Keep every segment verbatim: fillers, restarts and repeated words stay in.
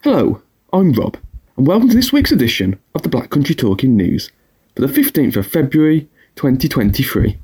Hello, I'm Rob, and welcome to this week's edition of the Black Country Talking News for the fifteenth of February twenty twenty-three.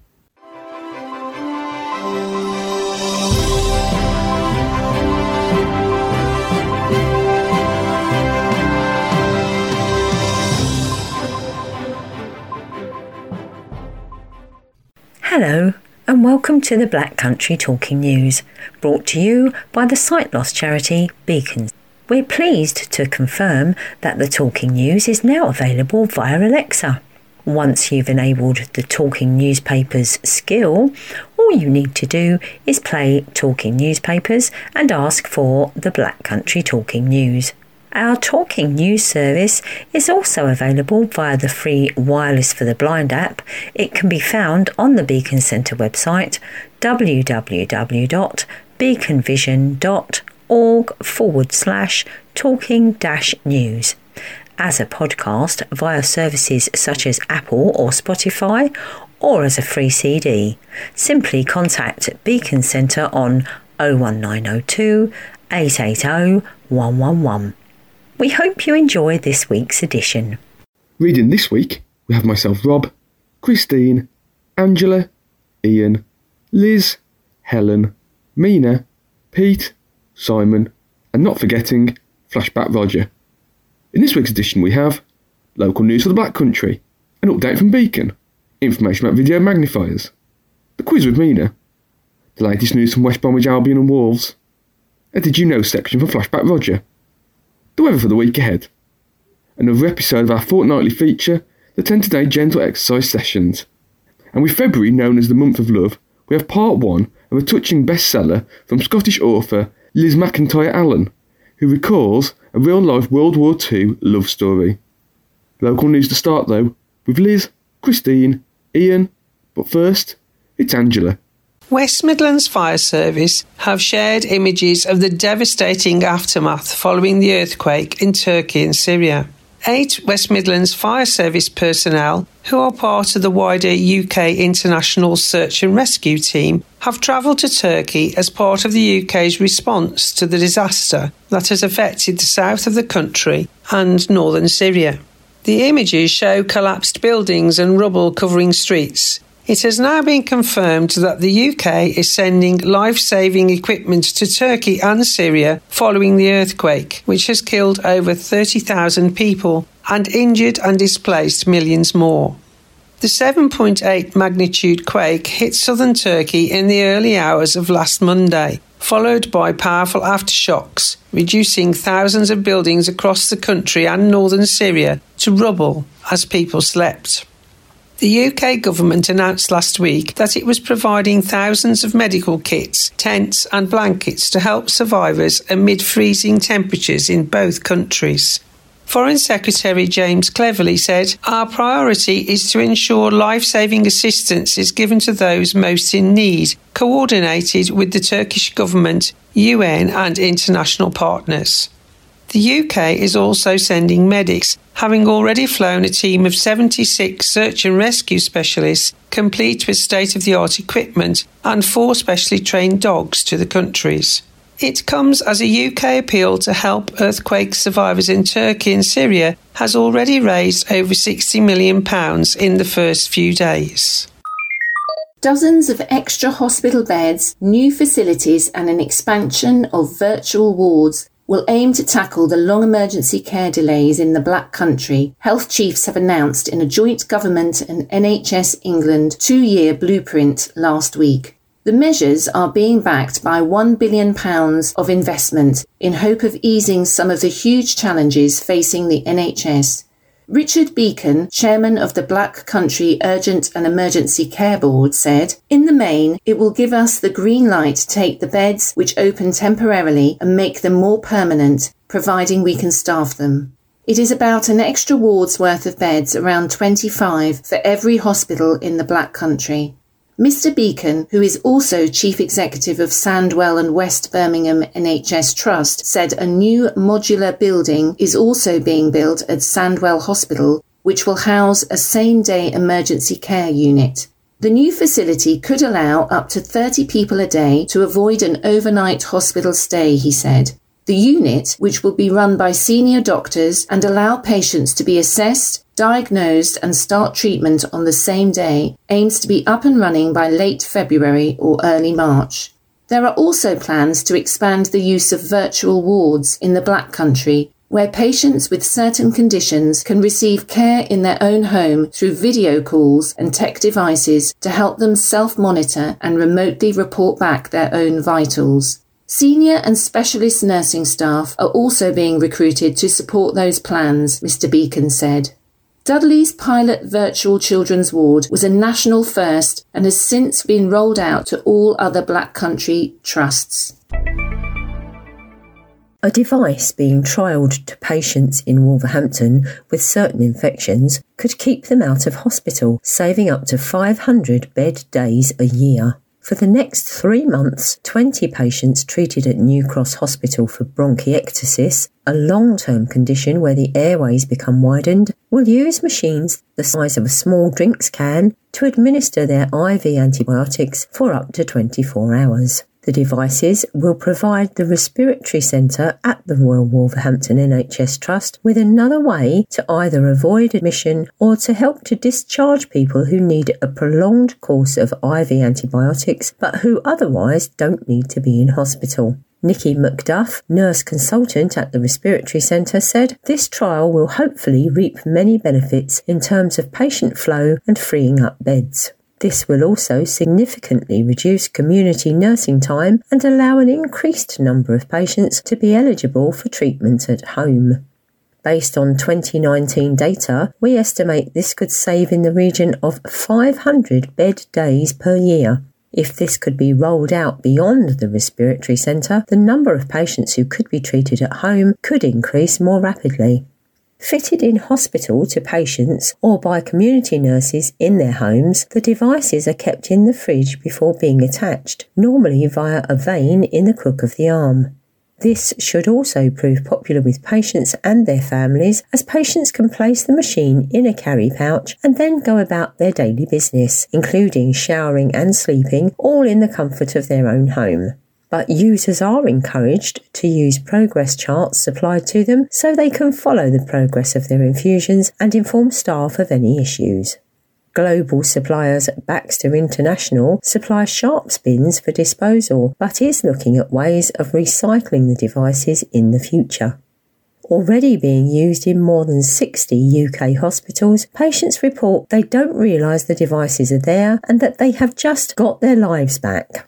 Hello and welcome to the Black Country Talking News, brought to you by the sight loss charity Beacons. We're pleased to confirm that the Talking News is now available via Alexa. Once you've enabled the Talking Newspapers skill, all you need to do is play Talking Newspapers and ask for the Black Country Talking News. Our Talking News service is also available via the free Wireless for the Blind app. It can be found on the Beacon Centre website, www.beaconvision.org forward slash talking dash news. As a podcast via services such as Apple or Spotify, or as a free C D. Simply contact Beacon Centre on oh one nine oh two, eight eight oh, one one one. We hope you enjoy this week's edition. Reading this week, we have myself, Rob, Christine, Angela, Ian, Liz, Helen, Mina, Pete, Simon, and not forgetting Flashback Roger. In this week's edition we have local news for the Black Country, an update from Beacon, information about video magnifiers, the quiz with Mina, the latest news from West Bromwich Albion and Wolves, a Did You Know section for Flashback Roger, the weather for the week ahead, another episode of our fortnightly feature, the ten today gentle exercise sessions, and with February known as the month of love, we have part one of a touching bestseller from Scottish author Liz McIntyre Allen, who recalls a real-life World War Two love story. Local news to start though, with Liz, Christine, Ian, but first, it's Angela. West Midlands Fire Service have shared images of the devastating aftermath following the earthquake in Turkey and Syria. Eight West Midlands Fire Service personnel, who are part of the wider U K International Search and Rescue Team, have travelled to Turkey as part of the U K's response to the disaster that has affected the south of the country and northern Syria. The images show collapsed buildings and rubble covering streets. It has now been confirmed that the U K is sending life-saving equipment to Turkey and Syria following the earthquake, which has killed over thirty thousand people and injured and displaced millions more. The seven point eight magnitude quake hit southern Turkey in the early hours of last Monday, followed by powerful aftershocks, reducing thousands of buildings across the country and northern Syria to rubble as people slept. The U K government announced last week that it was providing thousands of medical kits, tents and blankets to help survivors amid freezing temperatures in both countries. Foreign Secretary James Cleverly said, "Our priority is to ensure life-saving assistance is given to those most in need, coordinated with the Turkish government, U N and international partners." The U K is also sending medics, having already flown a team of seventy-six search and rescue specialists, complete with state-of-the-art equipment, and four specially trained dogs to the countries. It comes as a U K appeal to help earthquake survivors in Turkey and Syria has already raised over sixty million pounds in the first few days. Dozens of extra hospital beds, new facilities and an expansion of virtual wards will aim to tackle the long emergency care delays in the Black Country, health chiefs have announced in a joint government and N H S England two-year blueprint last week. The measures are being backed by one billion pounds of investment in hope of easing some of the huge challenges facing the N H S. Richard Beacon, chairman of the Black Country Urgent and Emergency Care Board, said, "In the main, it will give us the green light to take the beds which open temporarily and make them more permanent, providing we can staff them. It is about an extra ward's worth of beds, around twenty-five, for every hospital in the Black Country." Mister Beacon, who is also Chief Executive of Sandwell and West Birmingham N H S Trust, said a new modular building is also being built at Sandwell Hospital, which will house a same-day emergency care unit. The new facility could allow up to thirty people a day to avoid an overnight hospital stay, he said. The The unit, which will be run by senior doctors and allow patients to be assessed, diagnosed and start treatment on the same day, aims to be up and running by late February or early March. There are also plans to expand the use of virtual wards in the Black Country, where patients with certain conditions can receive care in their own home through video calls and tech devices to help them self-monitor and remotely report back their own vitals. Senior and specialist nursing staff are also being recruited to support those plans, Mister Beacon said. Dudley's pilot virtual children's ward was a national first and has since been rolled out to all other Black Country trusts. A device being trialled to patients in Wolverhampton with certain infections could keep them out of hospital, saving up to five hundred bed days a year. For the next three months, twenty patients treated at New Cross Hospital for bronchiectasis, a long-term condition where the airways become widened, will use machines the size of a small drinks can to administer their I V antibiotics for up to twenty-four hours. The devices will provide the respiratory centre at the Royal Wolverhampton N H S Trust with another way to either avoid admission or to help to discharge people who need a prolonged course of I V antibiotics but who otherwise don't need to be in hospital. Nikki McDuff, nurse consultant at the respiratory centre, said this trial will hopefully reap many benefits in terms of patient flow and freeing up beds. This will also significantly reduce community nursing time and allow an increased number of patients to be eligible for treatment at home. Based on twenty nineteen data, we estimate this could save in the region of five hundred bed days per year. If this could be rolled out beyond the respiratory centre, the number of patients who could be treated at home could increase more rapidly. Fitted in hospital to patients or by community nurses in their homes, the devices are kept in the fridge before being attached, normally via a vein in the crook of the arm. This should also prove popular with patients and their families, as patients can place the machine in a carry pouch and then go about their daily business, including showering and sleeping, all in the comfort of their own home. But users are encouraged to use progress charts supplied to them so they can follow the progress of their infusions and inform staff of any issues. Global suppliers Baxter International supply sharps bins for disposal, but is looking at ways of recycling the devices in the future. Already being used in more than sixty U K hospitals, patients report they don't realise the devices are there and that they have just got their lives back.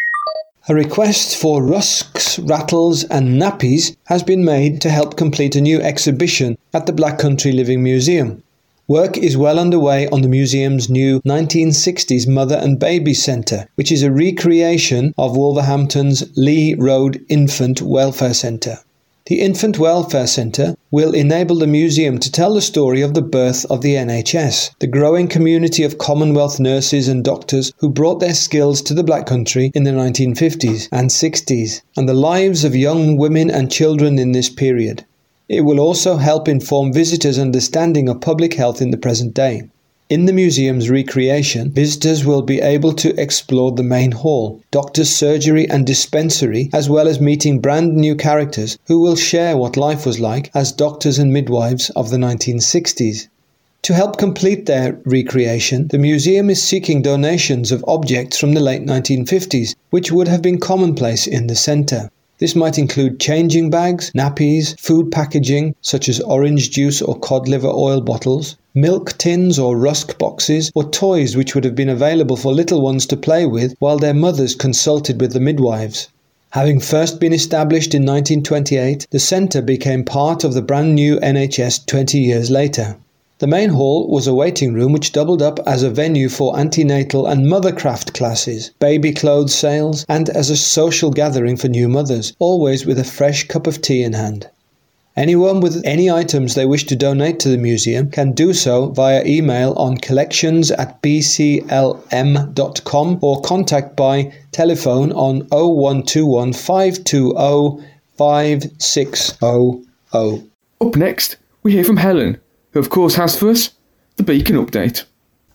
A request for rusks, rattles and nappies has been made to help complete a new exhibition at the Black Country Living Museum. Work is well underway on the museum's new nineteen sixties Mother and Baby Centre, which is a recreation of Wolverhampton's Lee Road Infant Welfare Centre. The Infant Welfare Centre will enable the museum to tell the story of the birth of the N H S, the growing community of Commonwealth nurses and doctors who brought their skills to the Black Country in the nineteen fifties and sixties, and the lives of young women and children in this period. It will also help inform visitors' understanding of public health in the present day. In the museum's recreation, visitors will be able to explore the main hall, doctor's surgery and dispensary, as well as meeting brand new characters who will share what life was like as doctors and midwives of the nineteen sixties. To help complete their recreation, the museum is seeking donations of objects from the late nineteen fifties, which would have been commonplace in the centre. This might include changing bags, nappies, food packaging such as orange juice or cod liver oil bottles, milk tins or rusk boxes, or toys which would have been available for little ones to play with while their mothers consulted with the midwives. Having first been established in nineteen twenty-eight, the centre became part of the brand new N H S twenty years later. The main hall was a waiting room which doubled up as a venue for antenatal and mothercraft classes, baby clothes sales, and as a social gathering for new mothers, always with a fresh cup of tea in hand. Anyone with any items they wish to donate to the museum can do so via email on collections at b c l m dot com or contact by telephone on oh one two one, five two oh, five six oh oh. Up next, we hear from Helen, who of course has for us the Beacon Update.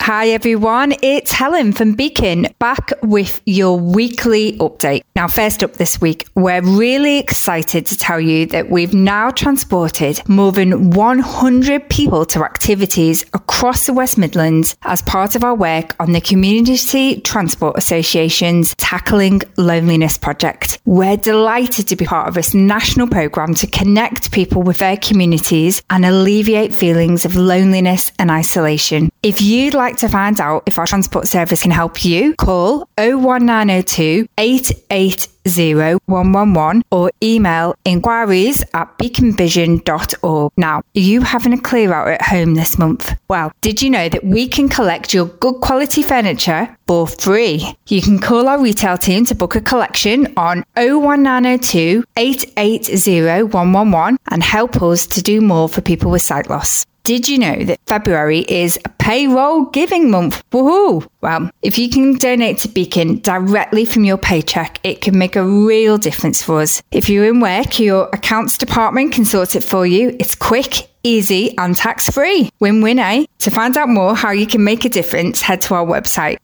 Hi everyone, it's Helen from Beacon, back with your weekly update. Now first up this week, we're really excited to tell you that we've now transported more than one hundred people to activities across the West Midlands as part of our work on the Community Transport Association's Tackling Loneliness project. We're delighted to be part of this national programme to connect people with their communities and alleviate feelings of loneliness and isolation. If you'd like to find out if our transport service can help you, call oh one nine oh two, eight eight zero, one one one or email inquiries at beacon vision dot org. Now, are you having a clear out at home this month? Well, did you know that we can collect your good quality furniture for free? You can call our retail team to book a collection on oh one nine oh two, eight eight zero, one one one and help us to do more for people with sight loss. Did you know that February is payroll giving month? Woohoo! Well, if you can donate to Beacon directly from your paycheck, it can make a real difference for us. If you're in work, your accounts department can sort it for you. It's quick, easy and tax-free. Win-win, eh? To find out more how you can make a difference, head to our website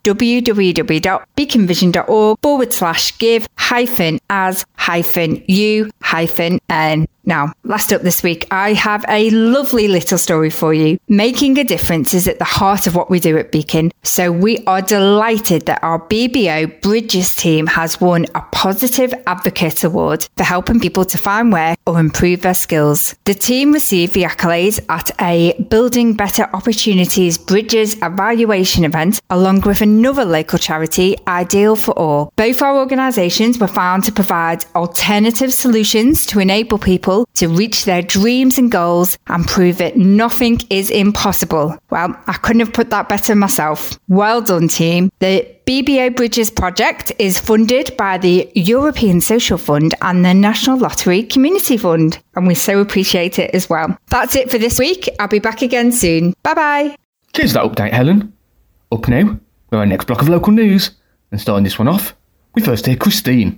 www.beaconvision.org forward slash give hyphen as hyphen you hyphen n. Now, last up this week, I have a lovely little story for you. Making a difference is at the heart of what we do at Beacon, so we are delighted that our B B O Bridges team has won a Positive Advocate Award for helping people to find work or improve their skills. The team received the accolades at a Building Better Opportunities Bridges evaluation event, along with another local charity, Ideal for All. Both our organisations were found to provide alternative solutions to enable people to reach their dreams and goals and prove that nothing is impossible. Well, I couldn't have put that better myself. Well done, team. The B B O Bridges project is funded by the European Social Fund and the National Lottery Community Fund, and we so appreciate it as well. That's it for this week. I'll be back again soon. Bye-bye. Cheers for that update, Helen. Up now with our next block of local news, and starting this one off, we first hear Christine.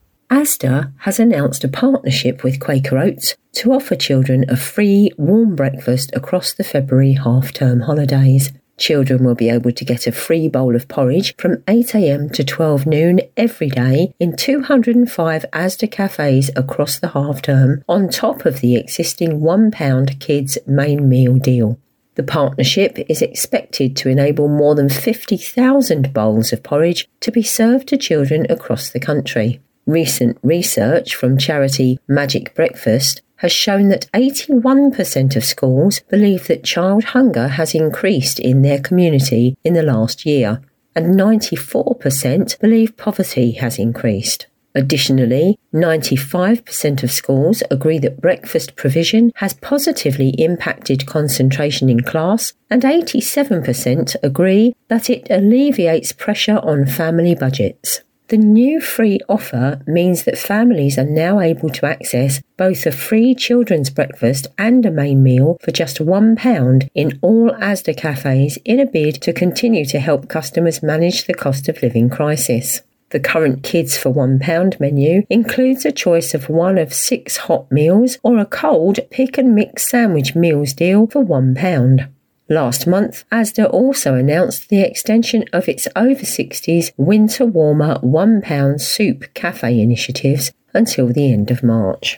Asda has announced a partnership with Quaker Oats to offer children a free warm breakfast across the February half-term holidays. Children will be able to get a free bowl of porridge from eight a m to twelve noon every day in two hundred five Asda cafes across the half-term, on top of the existing one pound kids' main meal deal. The partnership is expected to enable more than fifty thousand bowls of porridge to be served to children across the country. Recent research from charity Magic Breakfast has shown that eighty-one percent of schools believe that child hunger has increased in their community in the last year, and ninety-four percent believe poverty has increased. Additionally, ninety-five percent of schools agree that breakfast provision has positively impacted concentration in class, and eighty-seven percent agree that it alleviates pressure on family budgets. The new free offer means that families are now able to access both a free children's breakfast and a main meal for just one pound in all Asda cafes, in a bid to continue to help customers manage the cost of living crisis. The current Kids for one pound menu includes a choice of one of six hot meals or a cold pick and mix sandwich meals deal for one pound. Last month, Asda also announced the extension of its over sixties Winter Warmer one pound soup cafe initiatives until the end of March.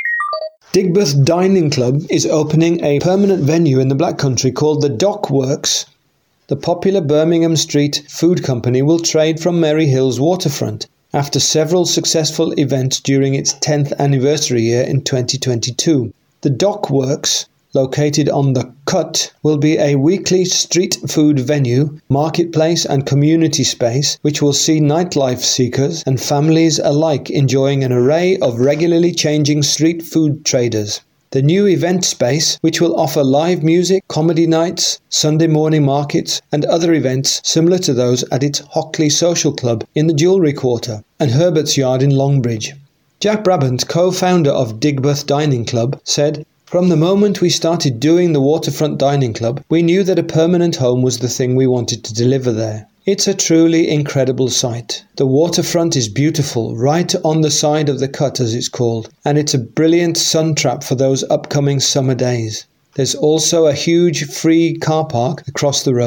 Digbeth Dining Club is opening a permanent venue in the Black Country called the Dock Works. The popular Birmingham Street food company will trade from Merry Hills waterfront after several successful events during its tenth anniversary year in twenty twenty-two. The Dock Works, located on the Cut, will be a weekly street food venue, marketplace and community space which will see nightlife seekers and families alike enjoying an array of regularly changing street food traders. The new event space, which will offer live music, comedy nights, Sunday morning markets and other events similar to those at its Hockley Social Club in the Jewellery Quarter and Herbert's Yard in Longbridge. Jack Brabant, co-founder of Digbeth Dining Club, said, "From the moment we started doing the Waterfront Dining Club, we knew that a permanent home was the thing we wanted to deliver there. It's a truly incredible site. The waterfront is beautiful, right on the side of the Cut as it's called, and it's a brilliant sun trap for those upcoming summer days. There's also a huge free car park across the road,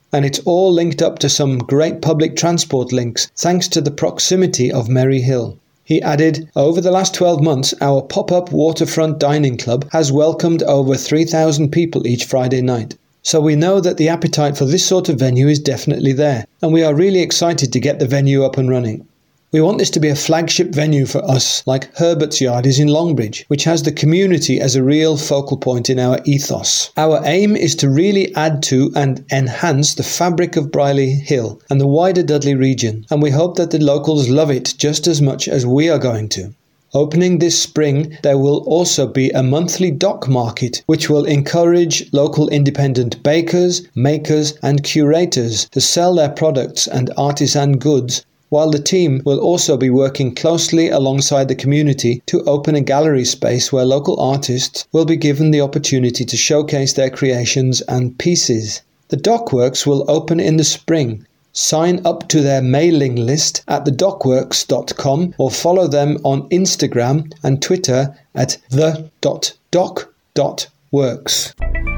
and it's all linked up to some great public transport links thanks to the proximity of Merry Hill. He added, over the last twelve months, our pop-up waterfront dining club has welcomed over three thousand people each Friday night. So we know that the appetite for this sort of venue is definitely there, and we are really excited to get the venue up and running. We want this to be a flagship venue for us, like Herbert's Yard is in Longbridge, which has the community as a real focal point in our ethos. Our aim is to really add to and enhance the fabric of Brierley Hill and the wider Dudley region, and we hope that the locals love it just as much as we are going to. Opening this spring, there will also be a monthly dock market, which will encourage local independent bakers, makers and curators to sell their products and artisan goods, while the team will also be working closely alongside the community to open a gallery space where local artists will be given the opportunity to showcase their creations and pieces. The Dockworks will open in the spring. Sign up to their mailing list at the dockworks dot com or follow them on Instagram and Twitter at the dot dock dot works.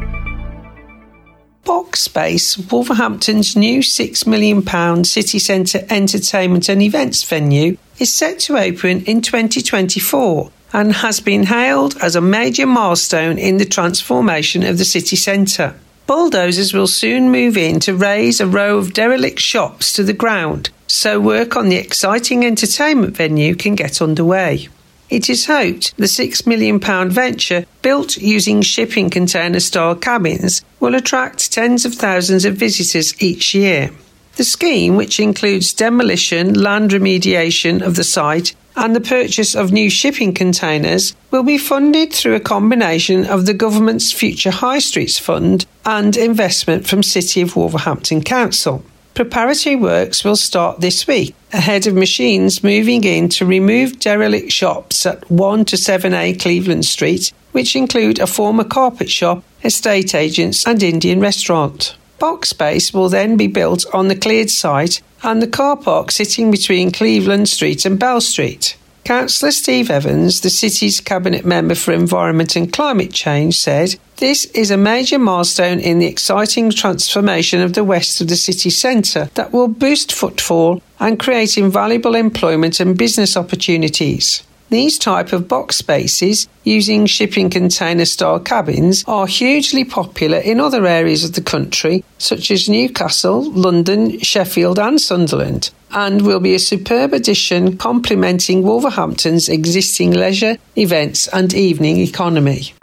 Boxspace, Wolverhampton's new six million pounds city centre entertainment and events venue, is set to open in twenty twenty-four and has been hailed as a major milestone in the transformation of the city centre. Bulldozers will soon move in to raise a row of derelict shops to the ground, so work on the exciting entertainment venue can get underway. It is hoped the six million pounds venture, built using shipping container-style cabins, will attract tens of thousands of visitors each year. The scheme, which includes demolition, land remediation of the site and the purchase of new shipping containers, will be funded through a combination of the government's Future High Streets Fund and investment from City of Wolverhampton Council. Preparatory works will start this week, ahead of machines moving in to remove derelict shops at one to seven A Cleveland Street, which include a former carpet shop, estate agents and Indian restaurant. Box space will then be built on the cleared site and the car park sitting between Cleveland Street and Bell Street. Councillor Steve Evans, the city's Cabinet Member for Environment and Climate Change, said, "This is a major milestone in the exciting transformation of the west of the city centre that will boost footfall and create invaluable employment and business opportunities. These type of box spaces, using shipping container-style cabins, are hugely popular in other areas of the country, such as Newcastle, London, Sheffield and Sunderland, and will be a superb addition complementing Wolverhampton's existing leisure, events and evening economy."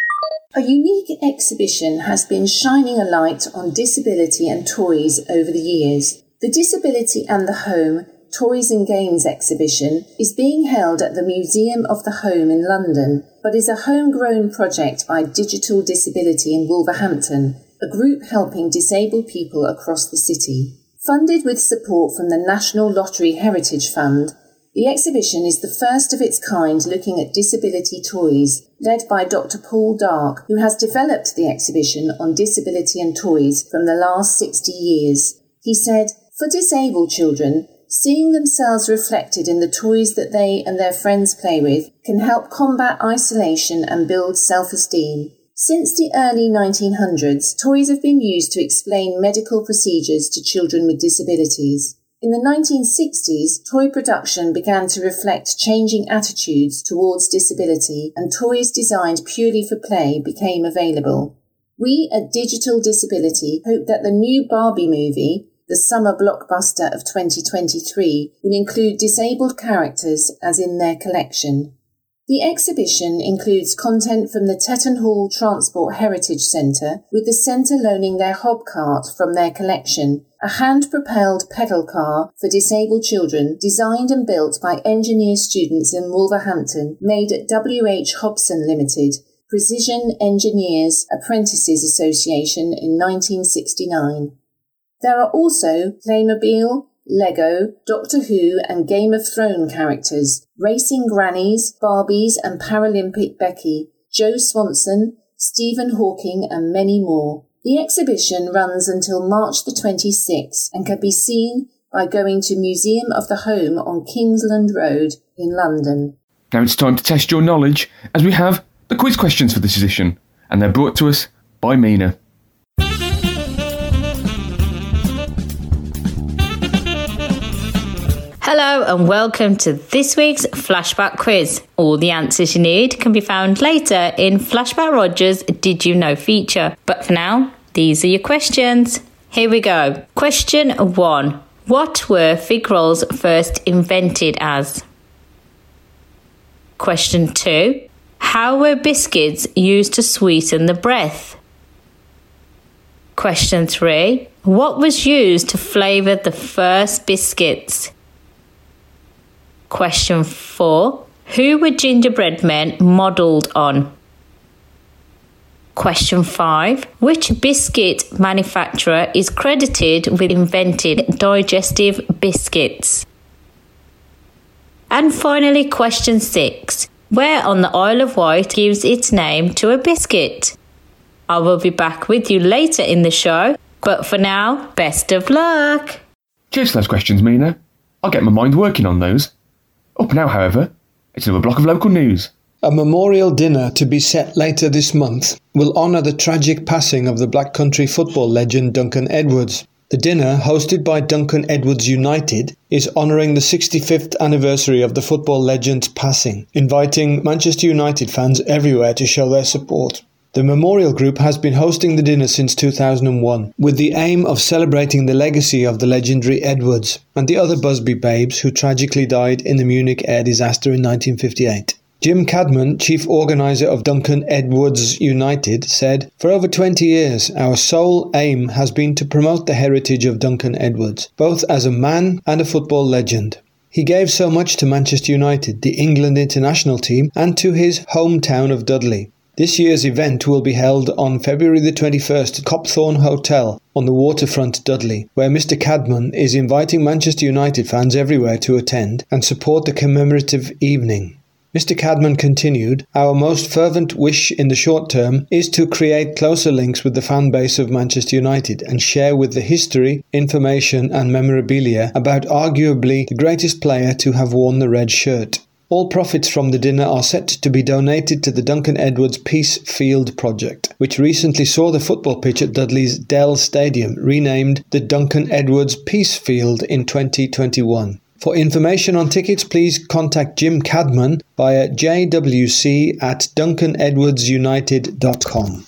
A unique exhibition has been shining a light on disability and toys over the years. The Disability and the Home Toys and Games exhibition is being held at the Museum of the Home in London, but is a homegrown project by Digital Disability in Wolverhampton, a group helping disabled people across the city. Funded with support from the National Lottery Heritage Fund, the exhibition is the first of its kind looking at disability toys, led by Doctor Paul Dark, who has developed the exhibition on disability and toys from the last sixty years. He said, "For disabled children, seeing themselves reflected in the toys that they and their friends play with can help combat isolation and build self-esteem. Since the early nineteen hundreds, toys have been used to explain medical procedures to children with disabilities. In the nineteen sixties, toy production began to reflect changing attitudes towards disability, and toys designed purely for play became available. We at Digital Disability hope that the new Barbie movie, the summer blockbuster of twenty twenty-three, will include disabled characters as in their collection." The exhibition includes content from the Tetton Hall Transport Heritage Centre, with the centre loaning their hobcart from their collection, a hand-propelled pedal car for disabled children designed and built by engineer students in Wolverhampton, made at W H Hobson Limited, Precision Engineers Apprentices Association in nineteen sixty-nine. There are also Playmobil, Lego, Doctor Who and Game of Thrones characters, racing grannies, Barbies and Paralympic Becky, Joe Swanson, Stephen Hawking and many more. The exhibition runs until March the twenty-sixth and can be seen by going to Museum of the Home on Kingsland Road in London. Now it's time to test your knowledge, as we have the quiz questions for this edition, and they're brought to us by Mina. Hello and welcome to this week's Flashback quiz. All the answers you need can be found later in Flashback Roger's Did You Know feature. But for now, these are your questions. Here we go. Question one. What were fig rolls first invented as? Question two. How were biscuits used to sweeten the breath? Question three. What was used to flavour the first biscuits? Question four. Who were gingerbread men modelled on? Question five. Which biscuit manufacturer is credited with inventing digestive biscuits? And finally, question six. Where on the Isle of Wight gives its name to a biscuit? I will be back with you later in the show, but for now, best of luck! Cheers for those questions, Mina. I'll get my mind working on those. Up now, however, it's another block of local news. A memorial dinner to be set later this month will honour the tragic passing of the Black Country football legend Duncan Edwards. The dinner, hosted by Duncan Edwards United, is honouring the sixty-fifth anniversary of the football legend's passing, inviting Manchester United fans everywhere to show their support. The memorial group has been hosting the dinner since two thousand one, with the aim of celebrating the legacy of the legendary Edwards and the other Busby babes who tragically died in the Munich air disaster in nineteen fifty-eight. Jim Cadman, chief organiser of Duncan Edwards United, said, "For over twenty years, our sole aim has been to promote the heritage of Duncan Edwards, both as a man and a football legend. He gave so much to Manchester United, the England international team, and to his hometown of Dudley. This year's event will be held on February the twenty-first at Copthorne Hotel on the waterfront Dudley, where Mister Cadman is inviting Manchester United fans everywhere to attend and support the commemorative evening." Mister Cadman continued, "Our most fervent wish in the short term is to create closer links with the fan base of Manchester United and share with the history, information and memorabilia about arguably the greatest player to have worn the red shirt. All profits from the dinner are set to be donated to the Duncan Edwards Peace Field project, which recently saw the football pitch at Dudley's Dell Stadium renamed the Duncan Edwards Peace Field in twenty twenty-one. For information on tickets, please contact Jim Cadman via j w c at duncan edwards united dot com.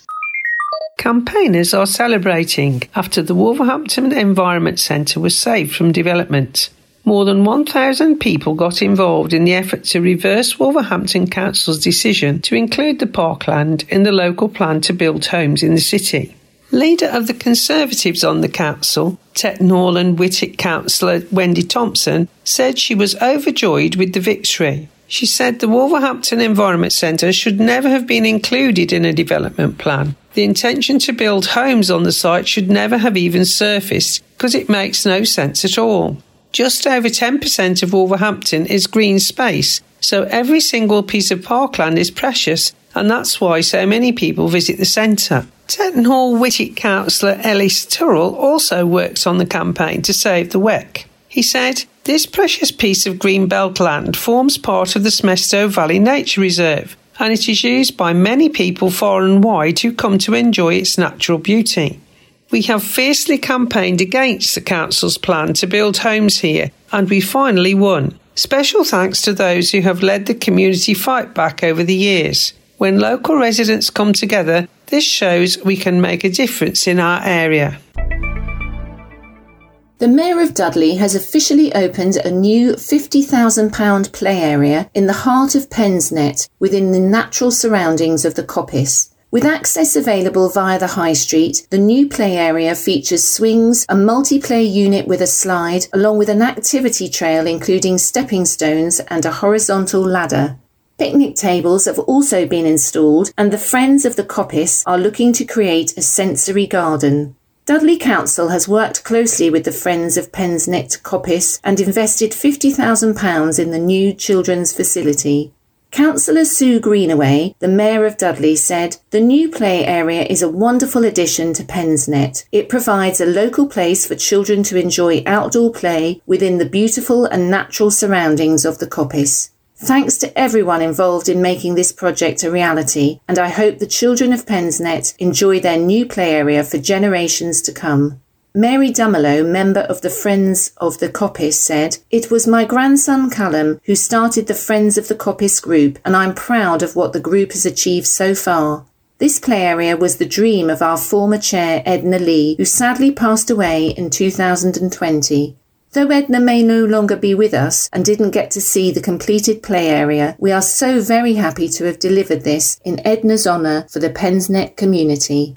Campaigners are celebrating after the Wolverhampton Environment Centre was saved from development. More than one thousand people got involved in the effort to reverse Wolverhampton Council's decision to include the parkland in the local plan to build homes in the city. Leader of the Conservatives on the council, Tettenhall and Whitwick councillor Wendy Thompson, said she was overjoyed with the victory. She said the Wolverhampton Environment Centre should never have been included in a development plan. The intention to build homes on the site should never have even surfaced because it makes no sense at all. Just over ten percent of Wolverhampton is green space, so every single piece of parkland is precious, and that's why so many people visit the centre. Tettenhall Whitwick councillor Ellis Turrell also worked on the campaign to save the W E C. He said, "This precious piece of greenbelt land forms part of the Smestow Valley Nature Reserve, and it is used by many people far and wide who come to enjoy its natural beauty. We have fiercely campaigned against the council's plan to build homes here, and we finally won. Special thanks to those who have led the community fight back over the years. When local residents come together, this shows we can make a difference in our area." The Mayor of Dudley has officially opened a new fifty thousand pounds play area in the heart of Pensnet within the natural surroundings of the Coppice. With access available via the High Street, the new play area features swings, a multiplayer unit with a slide, along with an activity trail including stepping stones and a horizontal ladder. Picnic tables have also been installed, and the Friends of the Coppice are looking to create a sensory garden. Dudley Council has worked closely with the Friends of Pensnet Coppice and invested fifty thousand pounds in the new children's facility. Councillor Sue Greenaway, the Mayor of Dudley, said, "The new play area is a wonderful addition to Pensnet. It provides a local place for children to enjoy outdoor play within the beautiful and natural surroundings of the Coppice. Thanks to everyone involved in making this project a reality, and I hope the children of Pensnet enjoy their new play area for generations to come." Mary Dumelow, member of the Friends of the Coppice, said, "It was my grandson Callum who started the Friends of the Coppice group, and I'm proud of what the group has achieved so far. This play area was the dream of our former chair Edna Lee, who sadly passed away in two thousand twenty. Though Edna may no longer be with us and didn't get to see the completed play area, we are so very happy to have delivered this in Edna's honour for the Pensnet community."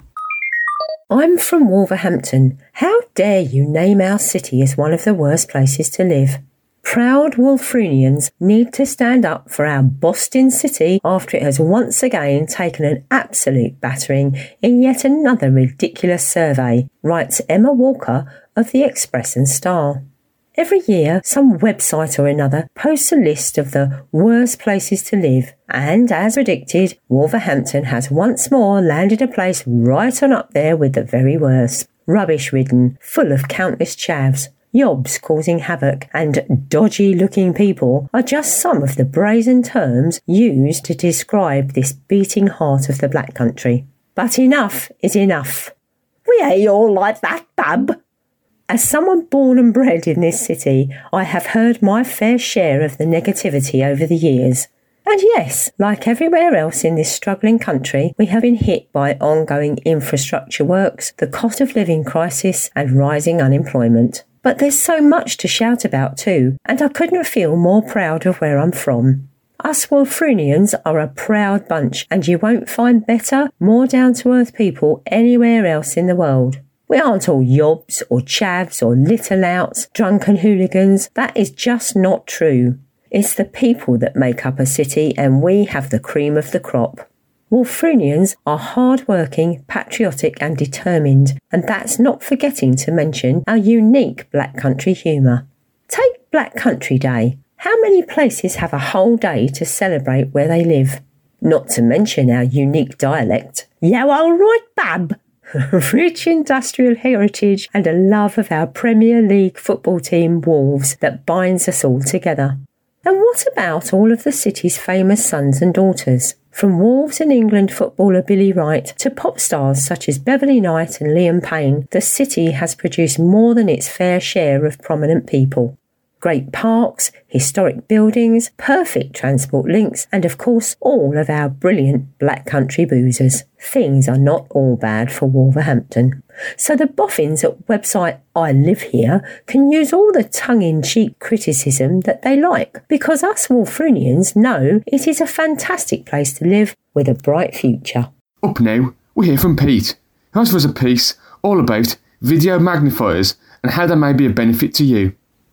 I'm from Wolverhampton. How dare you name our city as one of the worst places to live? Proud Wolfrunians need to stand up for our Boston city after it has once again taken an absolute battering in yet another ridiculous survey, writes Emma Walker of the Express and Star. Every year, some website or another posts a list of the worst places to live, and as predicted, Wolverhampton has once more landed a place right on up there with the very worst. Rubbish-ridden, full of countless chavs, yobs causing havoc, and dodgy-looking people are just some of the brazen terms used to describe this beating heart of the Black Country. But enough is enough. We ain't all like that, bub. As someone born and bred in this city, I have heard my fair share of the negativity over the years. And yes, like everywhere else in this struggling country, we have been hit by ongoing infrastructure works, the cost of living crisis, and rising unemployment. But there's so much to shout about too, and I couldn't feel more proud of where I'm from. Us Wolfrunians are a proud bunch, and you won't find better, more down-to-earth people anywhere else in the world. We aren't all yobs or chavs or little outs, drunken hooligans. That is just not true. It's the people that make up a city, and we have the cream of the crop. Wolfrunians are hard-working, patriotic and determined, and that's not forgetting to mention our unique Black Country humour. Take Black Country Day. How many places have a whole day to celebrate where they live? Not to mention our unique dialect. "Yo, all right, bab." Rich industrial heritage and a love of our Premier League football team Wolves that binds us all together. And what about all of the city's famous sons and daughters? From Wolves and England footballer Billy Wright to pop stars such as Beverly Knight and Liam Payne, the city has produced more than its fair share of prominent people. Great parks, historic buildings, perfect transport links, and of course all of our brilliant Black Country boozers. Things are not all bad for Wolverhampton. So the boffins at website I Live Here can use all the tongue-in-cheek criticism that they like, because us Wolfrunians know it is a fantastic place to live with a bright future. Up now, we hear from Pete, who has for us a piece all about video magnifiers and how they may be a benefit to you.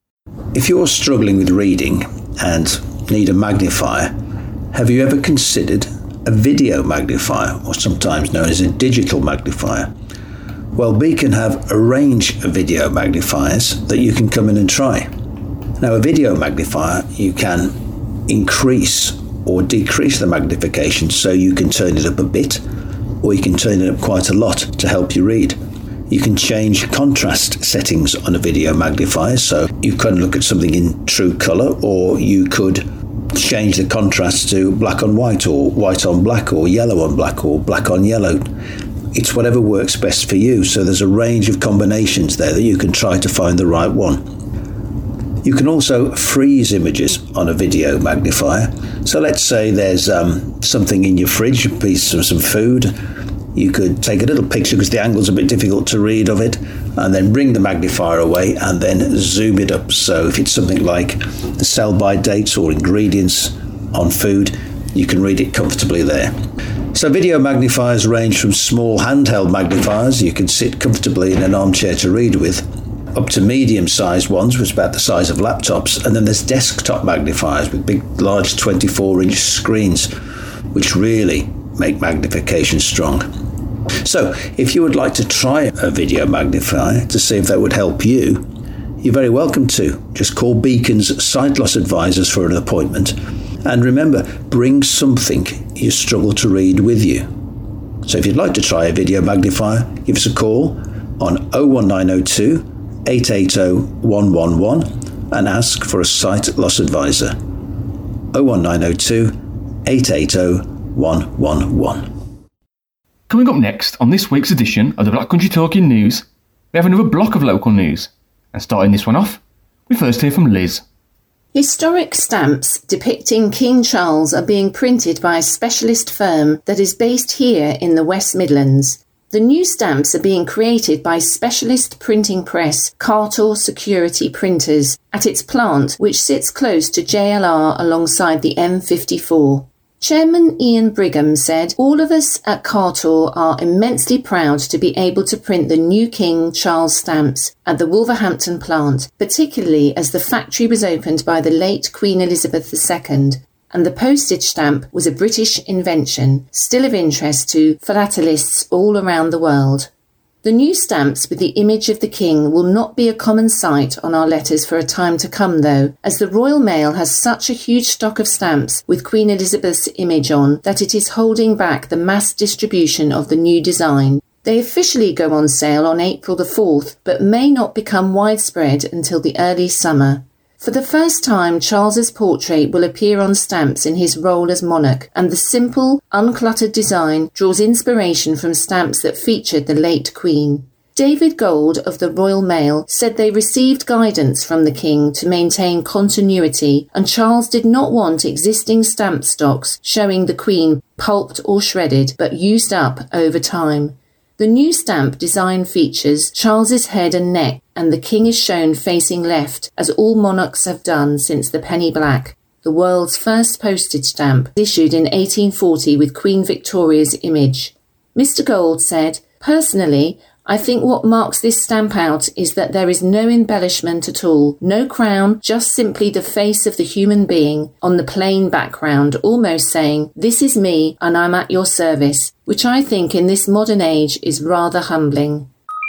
If you're struggling with reading and need a magnifier, have you ever considered a video magnifier, or sometimes known as a digital magnifier? Well, Beacon have a range of video magnifiers that you can come in and try. Now, a video magnifier, you can increase or decrease the magnification, so you can turn it up a bit, or you can turn it up quite a lot to help you read. You can change contrast settings on a video magnifier, so you can look at something in true colour, or you could change the contrast to black on white, or white on black, or yellow on black, or black on yellow. It's whatever works best for you, so there's a range of combinations there that you can try to find the right one. You can also freeze images on a video magnifier. So let's say there's um, something in your fridge, a piece of some food. You could take a little picture because the angle's a bit difficult to read of it, and then bring the magnifier away and then zoom it up. So if it's something like the sell-by dates or ingredients on food, you can read it comfortably there. So video magnifiers range from small handheld magnifiers you can sit comfortably in an armchair to read with, up to medium-sized ones, which is about the size of laptops, and then there's desktop magnifiers with big, large twenty-four inch screens, which really make magnification strong. So, if you would like to try a video magnifier to see if that would help you, you're very welcome to. Just call Beacon's Sight Loss Advisors for an appointment. And remember, bring something you struggle to read with you. So if you'd like to try a video magnifier, give us a call on oh one nine oh two, eight eight oh, one one one and ask for a sight loss advisor. oh one nine oh two, eight eight oh, one one one. Coming up next on this week's edition of the Black Country Talking News, we have another block of local news. And starting this one off, we first hear from Liz. Historic stamps depicting King Charles are being printed by a specialist firm that is based here in the West Midlands. The new stamps are being created by specialist printing press Cartor Security Printers at its plant, which sits close to J L R alongside the M fifty-four. Chairman Ian Brigham said, "All of us at Cartor are immensely proud to be able to print the new King Charles stamps at the Wolverhampton plant, particularly as the factory was opened by the late Queen Elizabeth the Second, and the postage stamp was a British invention, still of interest to philatelists all around the world." The new stamps with the image of the King will not be a common sight on our letters for a time to come, though, as the Royal Mail has such a huge stock of stamps with Queen Elizabeth's image on that it is holding back the mass distribution of the new design. They officially go on sale on April the fourth, but may not become widespread until the early summer. For the first time, Charles's portrait will appear on stamps in his role as monarch, and the simple, uncluttered design draws inspiration from stamps that featured the late Queen. David Gold of the Royal Mail said they received guidance from the King to maintain continuity, and Charles did not want existing stamp stocks showing the Queen pulped or shredded, but used up over time. The new stamp design features Charles's head and neck, and the King is shown facing left, as all monarchs have done since the penny black, the world's first postage stamp, issued in eighteen forty with Queen Victoria's image. Mister Gold said, "Personally, I think what marks this stamp out is that there is no embellishment at all, no crown, just simply the face of the human being on the plain background, almost saying, 'This is me and I'm at your service,' which I think in this modern age is rather humbling."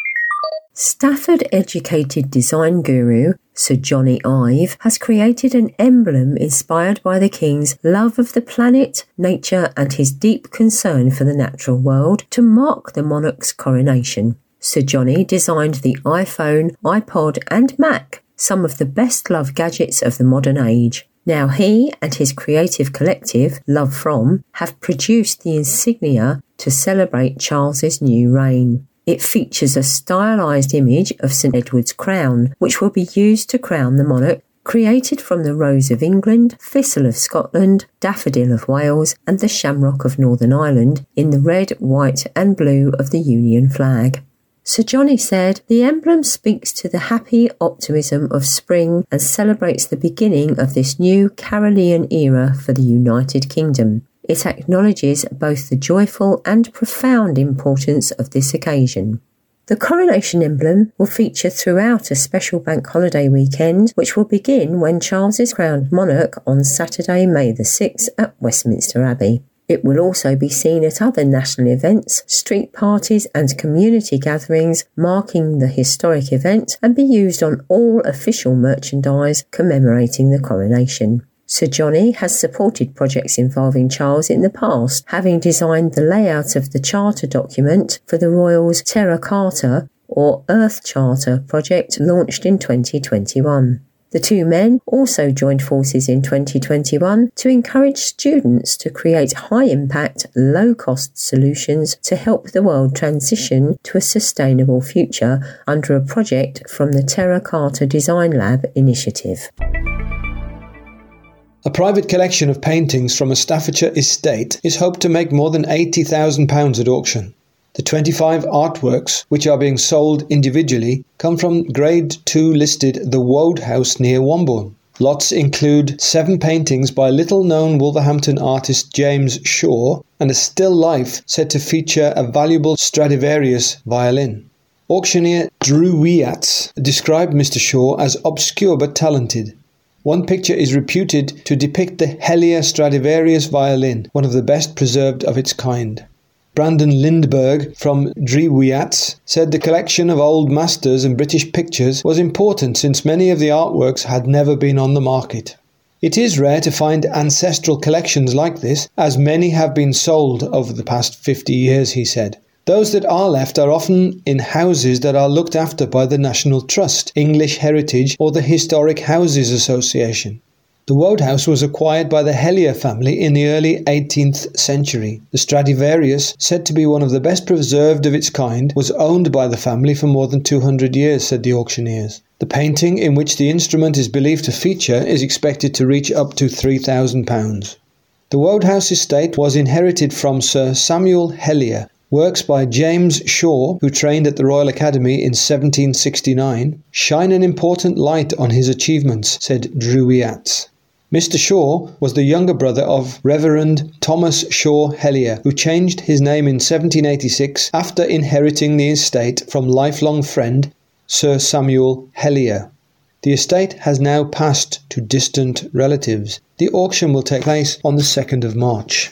Stafford-educated design guru Sir Johnny Ive has created an emblem inspired by the King's love of the planet, nature and his deep concern for the natural world to mark the monarch's coronation. Sir Johnny designed the iPhone, iPod and Mac, some of the best-loved gadgets of the modern age. Now he and his creative collective, Love From, have produced the insignia to celebrate Charles's new reign. It features a stylised image of St Edward's crown, which will be used to crown the monarch, created from the rose of England, thistle of Scotland, daffodil of Wales and the shamrock of Northern Ireland in the red, white and blue of the Union flag. Sir Johnny said, "The emblem speaks to the happy optimism of spring and celebrates the beginning of this new Carolean era for the United Kingdom. It acknowledges both the joyful and profound importance of this occasion." The coronation emblem will feature throughout a special bank holiday weekend, which will begin when Charles is crowned monarch on Saturday, May the sixth at Westminster Abbey. It will also be seen at other national events, street parties and community gatherings marking the historic event, and be used on all official merchandise commemorating the coronation. Sir Johnny has supported projects involving Charles in the past, having designed the layout of the Charter document for the Royals' Terra Carta or Earth Charter project launched in twenty twenty-one. The two men also joined forces in twenty twenty-one to encourage students to create high-impact, low-cost solutions to help the world transition to a sustainable future under a project from the Terra Carta Design Lab initiative. A private collection of paintings from a Staffordshire estate is hoped to make more than eighty thousand pounds at auction. The twenty-five artworks, which are being sold individually, come from Grade two listed The Woad House near Wombourne. Lots include seven paintings by little-known Wolverhampton artist James Shaw and a still life said to feature a valuable Stradivarius violin. Auctioneer Drew Wiatz described Mister Shaw as obscure but talented. One picture is reputed to depict the Helia Stradivarius violin, one of the best preserved of its kind. Brandon Lindberg from Drew Wiatz said the collection of old masters and British pictures was important since many of the artworks had never been on the market. It is rare to find ancestral collections like this, as many have been sold over the past fifty years, he said. Those that are left are often in houses that are looked after by the National Trust, English Heritage or the Historic Houses Association. The Wodehouse was acquired by the Hellier family in the early eighteenth century. The Stradivarius, said to be one of the best preserved of its kind, was owned by the family for more than two hundred years, said the auctioneers. The painting in which the instrument is believed to feature is expected to reach up to three thousand pounds. The Wodehouse estate was inherited from Sir Samuel Hellier. Works by James Shaw, who trained at the Royal Academy in seventeen sixty-nine, shine an important light on his achievements, said Druiats. Mister Shaw was the younger brother of Reverend Thomas Shaw Hellier, who changed his name in seventeen eighty-six after inheriting the estate from lifelong friend Sir Samuel Hellier. The estate has now passed to distant relatives. The auction will take place on the second of March.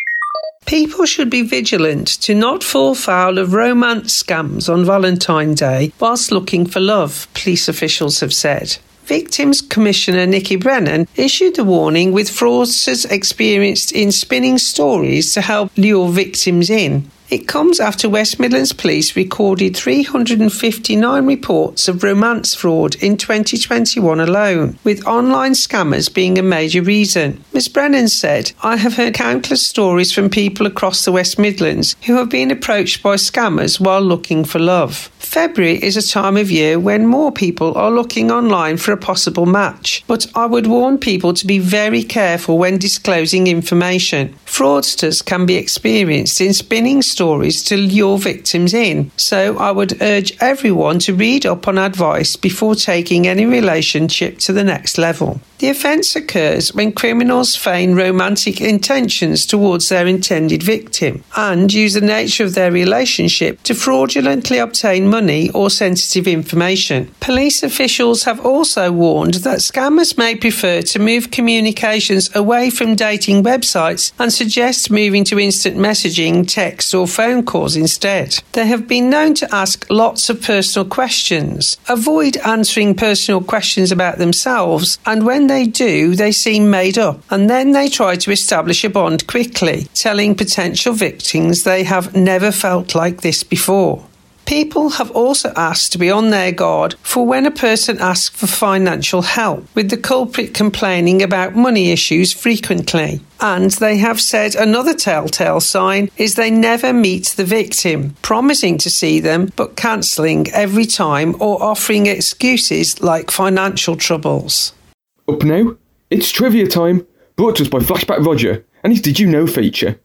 People should be vigilant to not fall foul of romance scams on Valentine's Day whilst looking for love, police officials have said. Victims Commissioner Nikki Brennan issued a warning with fraudsters experienced in spinning stories to help lure victims in. It comes after West Midlands Police recorded three hundred fifty-nine reports of romance fraud in twenty twenty-one alone, with online scammers being a major reason. Miz Brennan said, "I have heard countless stories from people across the West Midlands who have been approached by scammers while looking for love. February is a time of year when more people are looking online for a possible match, but I would warn people to be very careful when disclosing information. Fraudsters can be experienced in spinning stories to lure victims in, so I would urge everyone to read up on advice before taking any relationship to the next level." The offence occurs when criminals feign romantic intentions towards their intended victim and use the nature of their relationship to fraudulently obtain money or sensitive information. Police officials have also warned that scammers may prefer to move communications away from dating websites and suggest moving to instant messaging, text or phone calls instead. They have been known to ask lots of personal questions. Avoid answering personal questions about themselves, and when they do, they seem made up, and then they try to establish a bond quickly, telling potential victims they have never felt like this before. People have also asked to be on their guard for when a person asks for financial help, with the culprit complaining about money issues frequently. And they have said another telltale sign is they never meet the victim, promising to see them but cancelling every time or offering excuses like financial troubles. Up now, it's trivia time, brought to us by Flashback Roger and his Did You Know feature.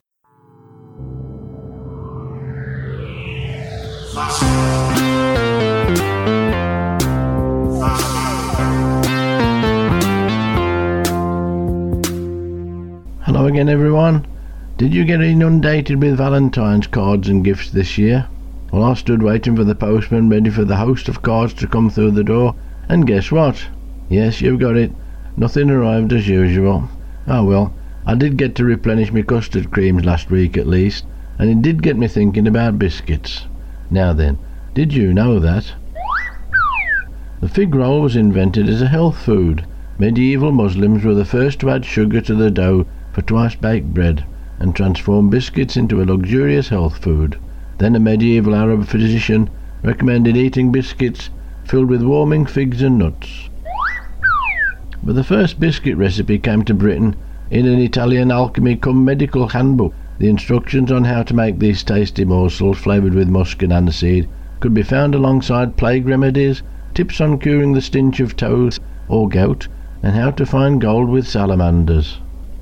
Hello again everyone. Did you get inundated with Valentine's cards and gifts this year? Well, I stood waiting for the postman ready for the host of cards to come through the door, and guess what? Yes, you've got it. Nothing arrived as usual. Oh well, I did get to replenish my custard creams last week at least, and it did get me thinking about biscuits. Now then, did you know that the fig roll was invented as a health food? Medieval Muslims were the first to add sugar to the dough for twice-baked bread and transform biscuits into a luxurious health food. Then a medieval Arab physician recommended eating biscuits filled with warming figs and nuts. But the first biscuit recipe came to Britain in an Italian alchemy cum medical handbook. The instructions on how to make these tasty morsels flavoured with musk and aniseed could be found alongside plague remedies, tips on curing the stench of toes or gout, and how to find gold with salamanders.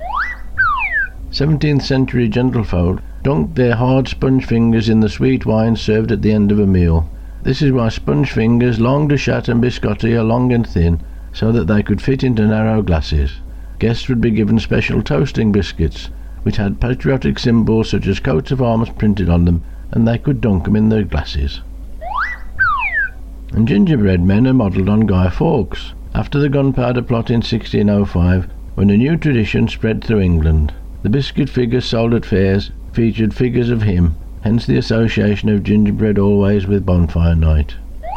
seventeenth century gentlefolk dunked their hard sponge fingers in the sweet wine served at the end of a meal. This is why sponge fingers, longue de chat and biscotti are long and thin, so that they could fit into narrow glasses. Guests would be given special toasting biscuits, which had patriotic symbols such as coats of arms printed on them, and they could dunk them in their glasses. And gingerbread men are modelled on Guy Fawkes, after the gunpowder plot in sixteen oh five, when a new tradition spread through England. The biscuit figures sold at fairs featured figures of him, hence the association of gingerbread always with bonfire night.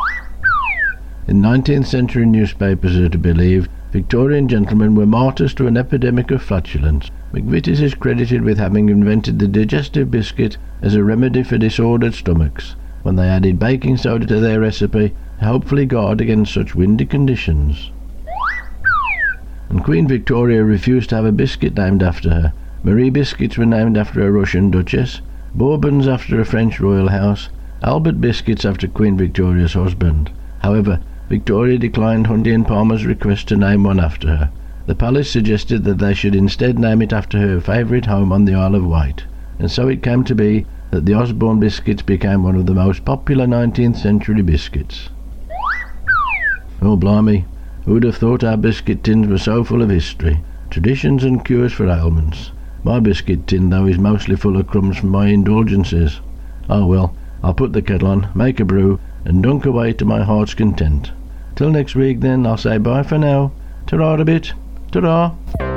In nineteenth century newspapers are to believe, Victorian gentlemen were martyrs to an epidemic of flatulence. McVitie's is credited with having invented the digestive biscuit as a remedy for disordered stomachs, when they added baking soda to their recipe to hopefully guard against such windy conditions. and Queen Victoria refused to have a biscuit named after her. Marie biscuits were named after a Russian duchess, Bourbons after a French royal house, Albert biscuits after Queen Victoria's husband. However, Victoria declined Hundy and Palmer's request to name one after her. The palace suggested that they should instead name it after her favourite home on the Isle of Wight, and so it came to be that the Osborne biscuits became one of the most popular nineteenth century biscuits. Oh blimey, who'd have thought our biscuit tins were so full of history, traditions and cures for ailments. My biscuit tin, though, is mostly full of crumbs from my indulgences. Oh well, I'll put the kettle on, make a brew, and dunk away to my heart's content. Till next week then, I'll say bye for now. Ta-ra a bit. Ta-ra.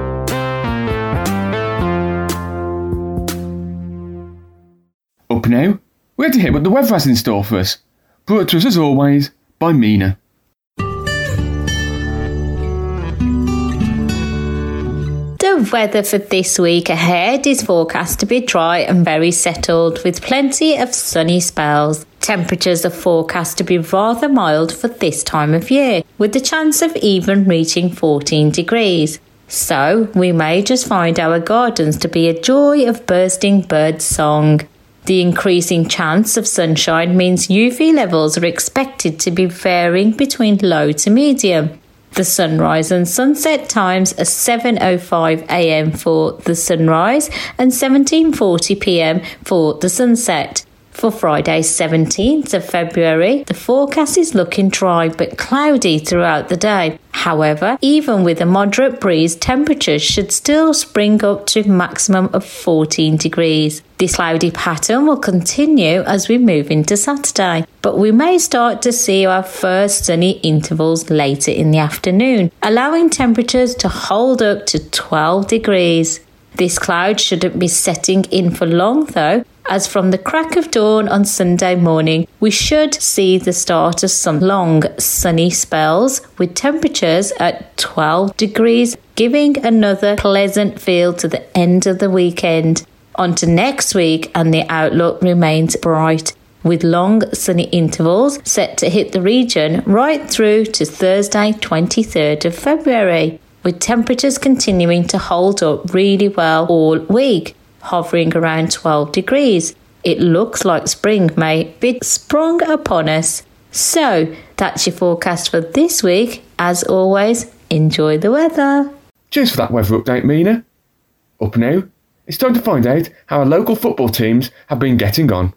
Up now, we're to hear what the weather has in store for us. Brought to us as always by Mina. The weather for this week ahead is forecast to be dry and very settled, with plenty of sunny spells. Temperatures are forecast to be rather mild for this time of year, with the chance of even reaching fourteen degrees. So, we may just find our gardens to be a joy of bursting bird song. The increasing chance of sunshine means U V levels are expected to be varying between low to medium. The sunrise and sunset times are seven oh five a m for the sunrise and seventeen forty p m for the sunset. For Friday seventeenth of February, the forecast is looking dry but cloudy throughout the day. However, even with a moderate breeze, temperatures should still spring up to a maximum of fourteen degrees. This cloudy pattern will continue as we move into Saturday, but we may start to see our first sunny intervals later in the afternoon, allowing temperatures to hold up to twelve degrees. This cloud shouldn't be setting in for long though, as from the crack of dawn on Sunday morning, we should see the start of some long sunny spells with temperatures at twelve degrees, giving another pleasant feel to the end of the weekend. On to next week, and the outlook remains bright, with long sunny intervals set to hit the region right through to Thursday twenty-third of February, with temperatures continuing to hold up really well all week, hovering around twelve degrees. It looks like spring may be sprung upon us. So, that's your forecast for this week. As always, enjoy the weather. Cheers for that weather update, Mina. Up now, it's time to find out how our local football teams have been getting on.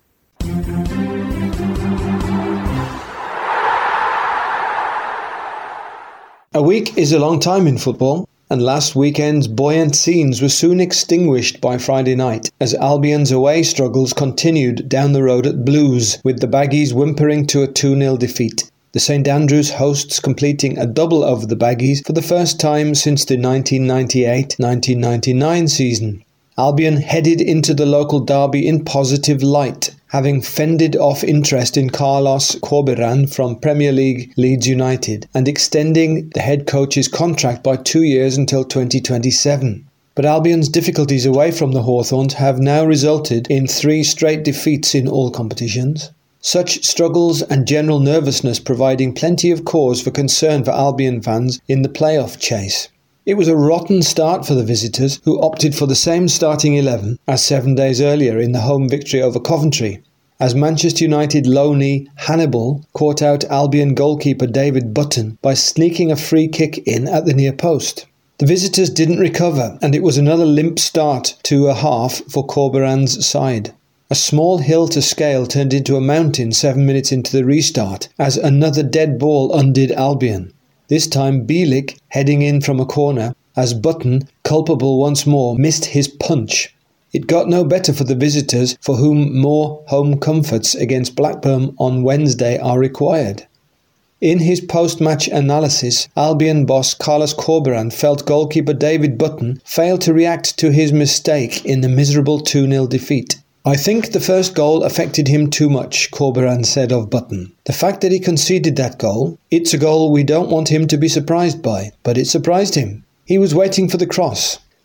A week is a long time in football, and last weekend's buoyant scenes were soon extinguished by Friday night as Albion's away struggles continued down the road at Blues, with the Baggies whimpering to a two nil defeat. The St Andrews hosts completing a double of the Baggies for the first time since the nineteen ninety-eight nineteen ninety-nine season. Albion headed into the local derby in positive light, having fended off interest in Carlos Corberan from Premier League Leeds United and extending the head coach's contract by two years until twenty twenty-seven. But Albion's difficulties away from the Hawthorns have now resulted in three straight defeats in all competitions. Such struggles and general nervousness providing plenty of cause for concern for Albion fans in the playoff chase. It was a rotten start for the visitors, who opted for the same starting eleven as seven days earlier in the home victory over Coventry, as Manchester United loanee Hannibal caught out Albion goalkeeper David Button by sneaking a free kick in at the near post. The visitors didn't recover, and it was another limp start to a half for Corberan's side. A small hill to scale turned into a mountain seven minutes into the restart, as another dead ball undid Albion. This time Bielik heading in from a corner, as Button, culpable once more, missed his punch. It got no better for the visitors, for whom more home comforts against Blackburn on Wednesday are required. In his post-match analysis, Albion boss Carlos Corberan felt goalkeeper David Button failed to react to his mistake in the miserable two nil defeat. "I think the first goal affected him too much," Corberan said of Button. "The fact that he conceded that goal, it's a goal we don't want him to be surprised by, but it surprised him. He was waiting for the cross.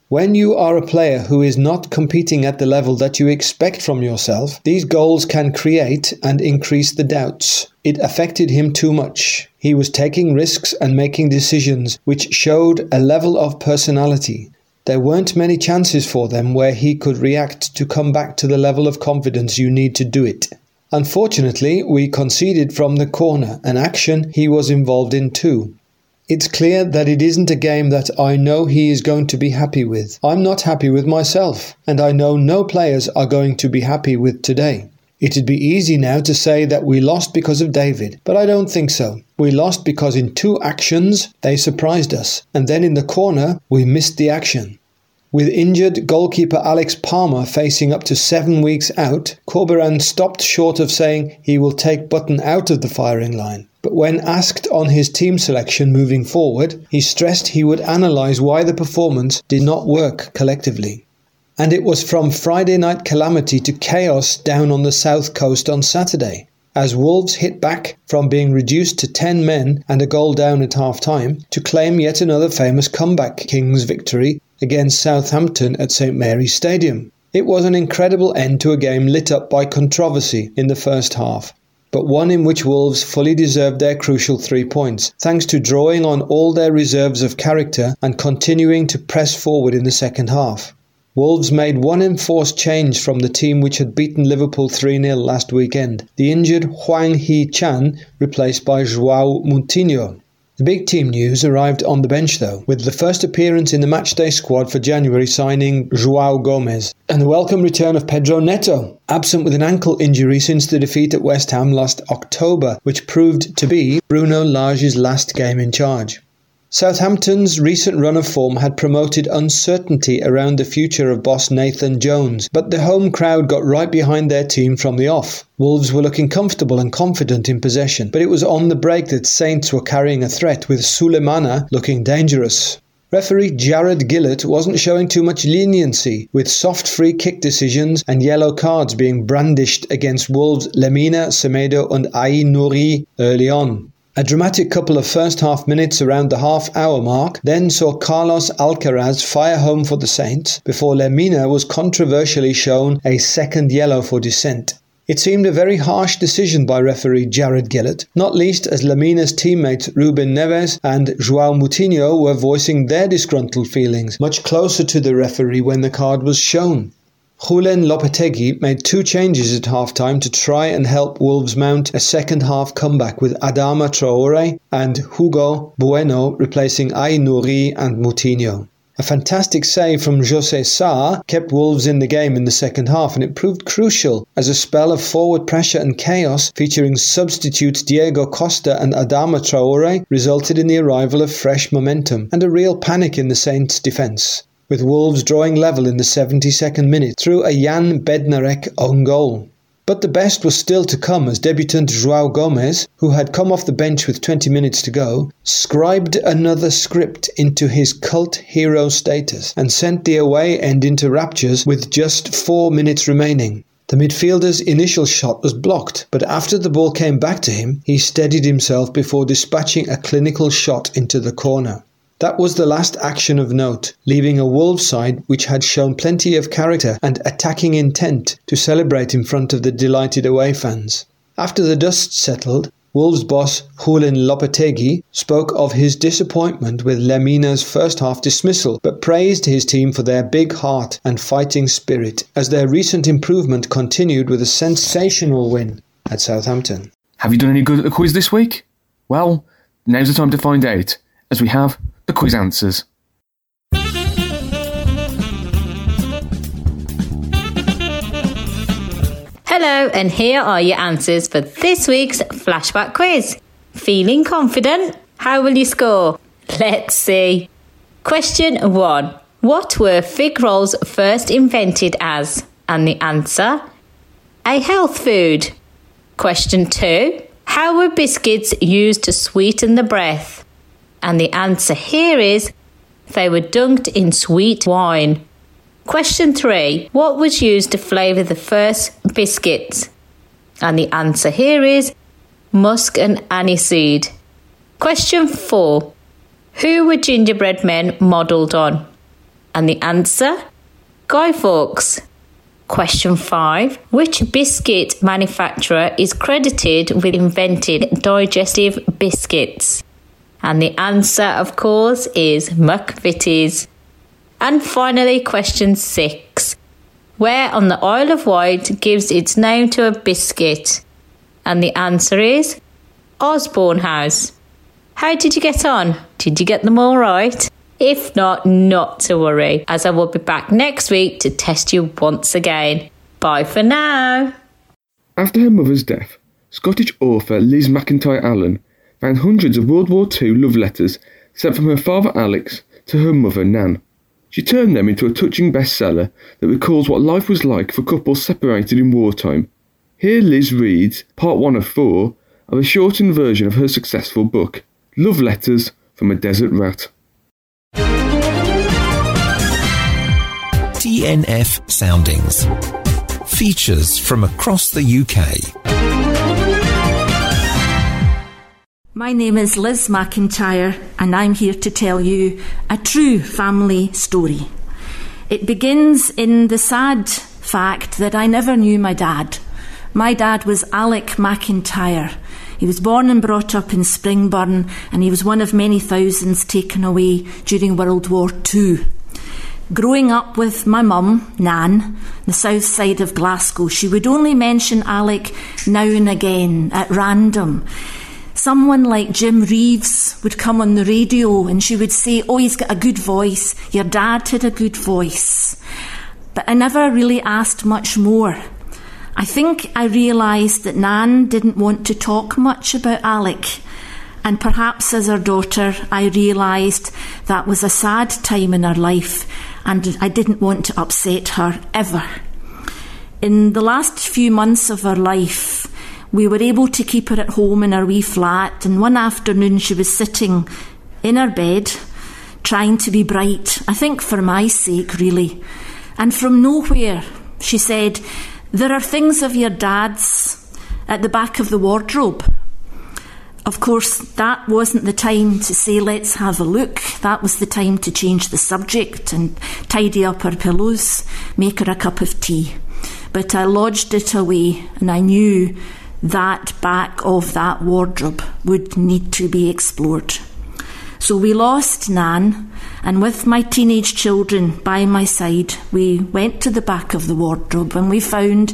When you are a player who is not competing at the level that you expect from yourself, these goals can create and increase the doubts. It affected him too much. He was taking risks and making decisions which showed a level of personality. There weren't many chances for them where he could react to come back to the level of confidence you need to do it. Unfortunately, we conceded from the corner, an action he was involved in too. It's clear that it isn't a game that I know he is going to be happy with. I'm not happy with myself, and I know no players are going to be happy with today. It'd be easy now to say that we lost because of David, but I don't think so. We lost because in two actions they surprised us, and then in the corner we missed the action. With injured goalkeeper Alex Palmer facing up to seven weeks out, Corberan stopped short of saying he will take Button out of the firing line. But when asked on his team selection moving forward, he stressed he would analyse why the performance did not work collectively. And it was from Friday night calamity to chaos down on the south coast on Saturday, as Wolves hit back from being reduced to ten men and a goal down at half-time to claim yet another famous comeback Kings victory against Southampton at St Mary's Stadium. It was an incredible end to a game lit up by controversy in the first half, but one in which Wolves fully deserved their crucial three points, thanks to drawing on all their reserves of character and continuing to press forward in the second half. Wolves made one enforced change from the team which had beaten Liverpool three nil last weekend. The injured Hwang Hee-chan replaced by João Moutinho. The big team news arrived on the bench though, with the first appearance in the matchday squad for January signing João Gomez, and the welcome return of Pedro Neto, absent with an ankle injury since the defeat at West Ham last October, which proved to be Bruno Lage's last game in charge. Southampton's recent run of form had promoted uncertainty around the future of boss Nathan Jones, but the home crowd got right behind their team from the off. Wolves were looking comfortable and confident in possession, but it was on the break that Saints were carrying a threat, with Sulemana looking dangerous. Referee Jared Gillett wasn't showing too much leniency, with soft free kick decisions and yellow cards being brandished against Wolves' Lemina, Semedo and Aïe Nouri early on. A dramatic couple of first-half minutes around the half-hour mark then saw Carlos Alcaraz fire home for the Saints, before Lemina was controversially shown a second yellow for dissent. It seemed a very harsh decision by referee Jared Gillett, not least as Lemina's teammates Ruben Neves and João Moutinho were voicing their disgruntled feelings much closer to the referee when the card was shown. Julen Lopetegui made two changes at half-time to try and help Wolves mount a second-half comeback, with Adama Traoré and Hugo Bueno replacing Aïe Nouri and Moutinho. A fantastic save from José Sá kept Wolves in the game in the second half, and it proved crucial as a spell of forward pressure and chaos featuring substitutes Diego Costa and Adama Traoré resulted in the arrival of fresh momentum and a real panic in the Saints' defence, with Wolves drawing level in the seventy-second minute through a Jan Bednarek own goal. But the best was still to come as debutant João Gomez, who had come off the bench with twenty minutes to go, scribed another script into his cult hero status and sent the away end into raptures with just four minutes remaining. The midfielder's initial shot was blocked, but after the ball came back to him, he steadied himself before dispatching a clinical shot into the corner. That was the last action of note, leaving a Wolves side which had shown plenty of character and attacking intent to celebrate in front of the delighted away fans. After the dust settled, Wolves boss Julen Lopetegui spoke of his disappointment with Lemina's first half dismissal, but praised his team for their big heart and fighting spirit, as their recent improvement continued with a sensational win at Southampton. Have you done any good at the quiz this week? Well, now's the time to find out, as we have the quiz answers. Hello, and here are your answers for this week's flashback quiz. Feeling confident? How will you score? Let's see. Question one. What were fig rolls first invented as? And the answer: a health food. Question two. How were biscuits used to sweeten the breath? And the answer here is: they were dunked in sweet wine. Question three. What was used to flavour the first biscuits? And the answer here is musk and aniseed. Question four. Who were gingerbread men modelled on? And the answer? Guy Fawkes. Question five. Which biscuit manufacturer is credited with inventing digestive biscuits? And the answer, of course, is McVitie's. And finally, question six. Where on the Isle of Wight gives its name to a biscuit? And the answer is Osborne House. How did you get on? Did you get them all right? If not, not to worry, as I will be back next week to test you once again. Bye for now. After her mother's death, Scottish author Liz McIntyre Allen found hundreds of World War Two love letters sent from her father Alex to her mother Nan. She turned them into a touching bestseller that recalls what life was like for couples separated in wartime. Here Liz reads part one of four of a shortened version of her successful book, Love Letters from a Desert Rat. T N F Soundings. Features from across the U K. My name is Liz McIntyre and I'm here to tell you a true family story. It begins in the sad fact that I never knew my dad. My dad was Alec McIntyre. He was born and brought up in Springburn and he was one of many thousands taken away during World War Two. Growing up with my mum, Nan, the south side of Glasgow, she would only mention Alec now and again at random. Someone like Jim Reeves would come on the radio and she would say, oh, he's got a good voice. Your dad had a good voice. But I never really asked much more. I think I realised that Nan didn't want to talk much about Alec. And perhaps as her daughter, I realised that was a sad time in her life and I didn't want to upset her ever. In the last few months of her life, we were able to keep her at home in her wee flat, and one afternoon she was sitting in her bed, trying to be bright, I think for my sake, really. And from nowhere, she said, there are things of your dad's at the back of the wardrobe. Of course, that wasn't the time to say, let's have a look. That was the time to change the subject and tidy up her pillows, make her a cup of tea. But I lodged it away, and I knew that back of that wardrobe would need to be explored. So we lost Nan, and with my teenage children by my side, we went to the back of the wardrobe and we found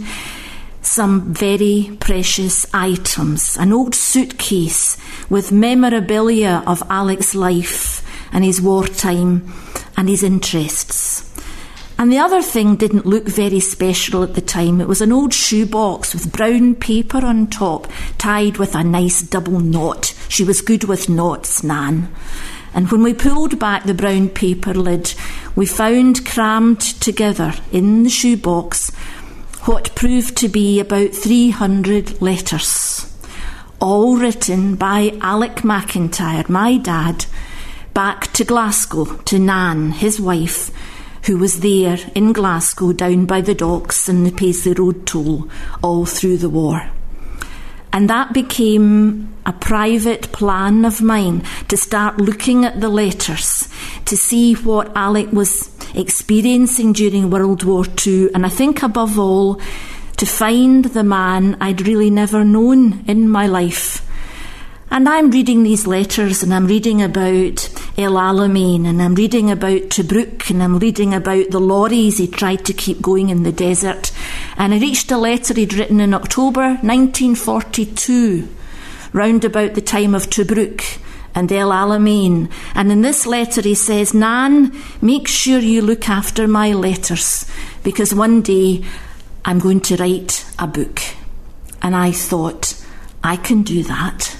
some very precious items. An old suitcase with memorabilia of Alec's life and his wartime and his interests. And the other thing didn't look very special at the time. It was an old shoebox with brown paper on top, tied with a nice double knot. She was good with knots, Nan. And when we pulled back the brown paper lid, we found crammed together in the shoebox what proved to be about three hundred letters, all written by Alec McIntyre, my dad, back to Glasgow, to Nan, his wife, who was there in Glasgow down by the docks and the Paisley Road toll all through the war. And that became a private plan of mine to start looking at the letters, to see what Alec was experiencing during World War Two, and I think above all, to find the man I'd really never known in my life. And I'm reading these letters and I'm reading about El Alamein and I'm reading about Tobruk and I'm reading about the lorries he tried to keep going in the desert. And I reached a letter he'd written in October nineteen forty-two, round about the time of Tobruk and El Alamein. And in this letter he says, Nan, make sure you look after my letters because one day I'm going to write a book. And I thought, I can do that.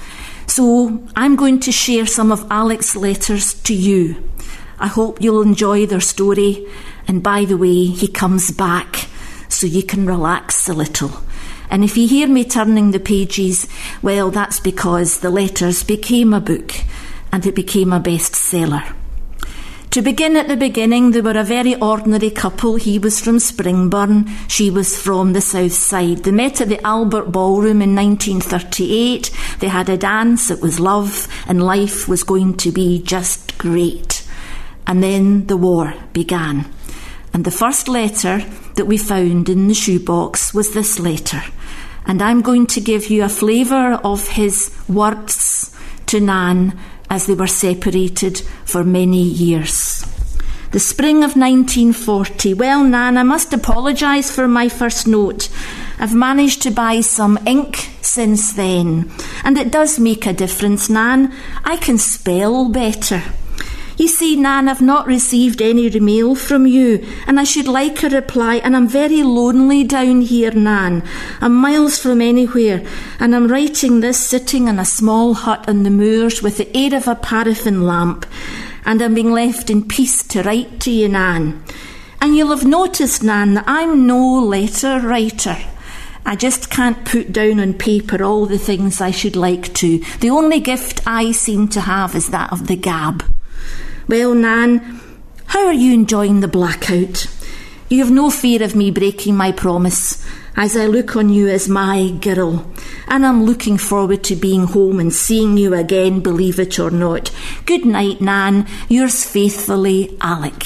So I'm going to share some of Alec's letters to you. I hope you'll enjoy their story. And by the way, he comes back so you can relax a little. And if you hear me turning the pages, well, that's because the letters became a book and it became a bestseller. To begin at the beginning, they were a very ordinary couple. He was from Springburn, she was from the south side. They met at the Albert Ballroom in nineteen thirty-eight. They had a dance, it was love, and life was going to be just great. And then the war began. And the first letter that we found in the shoebox was this letter. And I'm going to give you a flavour of his words to Nan as they were separated for many years. The spring of nineteen forty. Well, Nan, I must apologise for my first note. I've managed to buy some ink since then. And it does make a difference, Nan. I can spell better. You see, Nan, I've not received any mail from you, and I should like a reply, and I'm very lonely down here, Nan. I'm miles from anywhere, and I'm writing this sitting in a small hut on the moors with the air of a paraffin lamp, and I'm being left in peace to write to you, Nan. And you'll have noticed, Nan, that I'm no letter writer. I just can't put down on paper all the things I should like to. The only gift I seem to have is that of the gab. Well, Nan, how are you enjoying the blackout? You have no fear of me breaking my promise, as I look on you as my girl, and I'm looking forward to being home and seeing you again, believe it or not. Good night, Nan. Yours faithfully, Alec.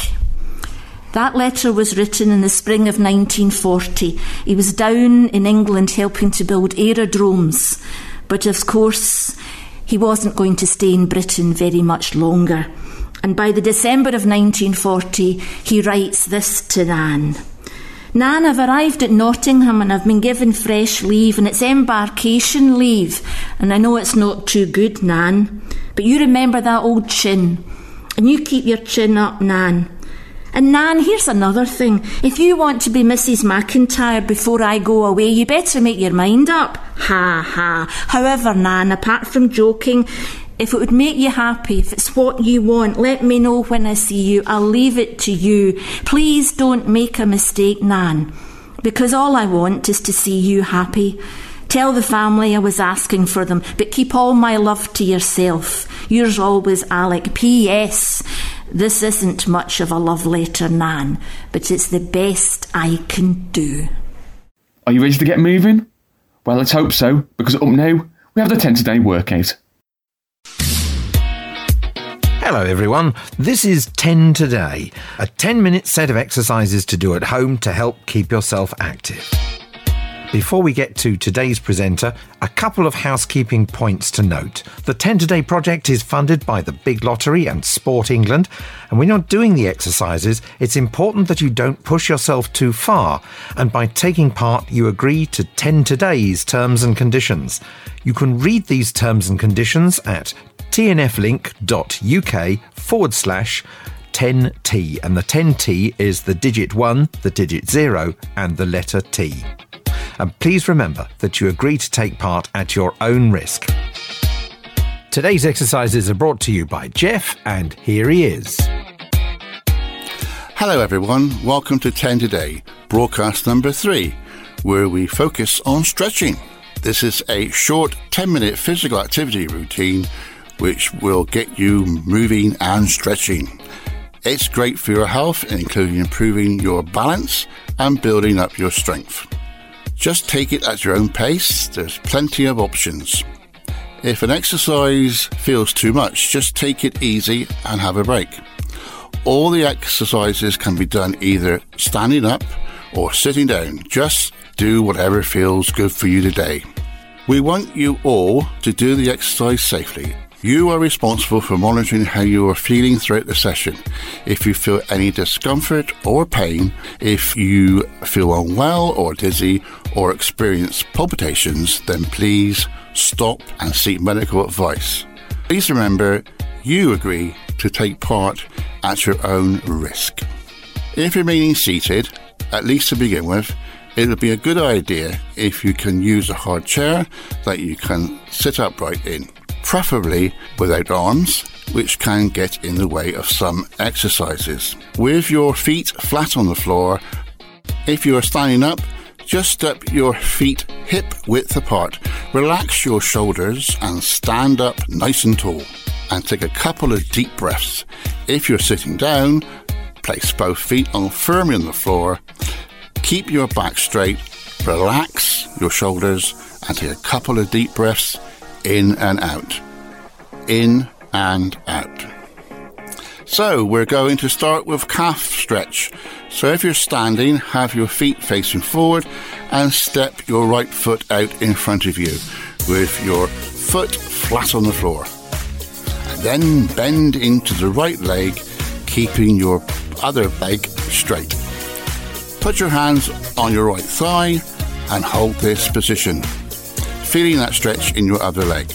That letter was written in the spring of nineteen forty. He was down in England helping to build aerodromes, but of course he wasn't going to stay in Britain very much longer. And by the December of nineteen forty, he writes this to Nan. Nan, I've arrived at Nottingham and I've been given fresh leave, and it's embarkation leave. And I know it's not too good, Nan, but you remember that old chin. And you keep your chin up, Nan. And Nan, here's another thing. If you want to be Missus McIntyre before I go away, you better make your mind up. Ha, ha. However, Nan, apart from joking, if it would make you happy, if it's what you want, let me know when I see you. I'll leave it to you. Please don't make a mistake, Nan, because all I want is to see you happy. Tell the family I was asking for them, but keep all my love to yourself. Yours always, Alec. P S This isn't much of a love letter, Nan, but it's the best I can do. Are you ready to get moving? Well, let's hope so, because up now, we have the ten today workout. Hello everyone, this is ten Today, a ten minute set of exercises to do at home to help keep yourself active. Before we get to today's presenter, a couple of housekeeping points to note. The ten Today project is funded by the Big Lottery and Sport England, and when you're doing the exercises, it's important that you don't push yourself too far, and by taking part, you agree to ten Today's terms and conditions. You can read these terms and conditions at tnflink.uk forward slash 10T, and the ten T is the digit one, the digit zero, and the letter T. And please remember that you agree to take part at your own risk. Today's exercises are brought to you by Jeff, and here he is. Hello everyone, welcome to ten Today, broadcast number three, where we focus on stretching. This is a short ten minute physical activity routine which will get you moving and stretching. It's great for your health, including improving your balance and building up your strength. Just take it at your own pace, there's plenty of options. If an exercise feels too much, just take it easy and have a break. All the exercises can be done either standing up or sitting down. Just do whatever feels good for you today. We want you all to do the exercise safely. You are responsible for monitoring how you are feeling throughout the session. If you feel any discomfort or pain, if you feel unwell or dizzy or experience palpitations, then please stop and seek medical advice. Please remember, you agree to take part at your own risk. If remaining seated, at least to begin with, it would be a good idea if you can use a hard chair that you can sit upright in, preferably without arms, which can get in the way of some exercises. With your feet flat on the floor, if you are standing up, just step your feet hip width apart, relax your shoulders and stand up nice and tall, and take a couple of deep breaths. If you're sitting down, place both feet on firmly on the floor, keep your back straight, relax your shoulders and take a couple of deep breaths in and out. In and out. So we're going to start with calf stretch. So if you're standing, have your feet facing forward and step your right foot out in front of you with your foot flat on the floor. And then bend into the right leg, keeping your other leg straight. Put your hands on your right thigh and hold this position, feeling that stretch in your other leg.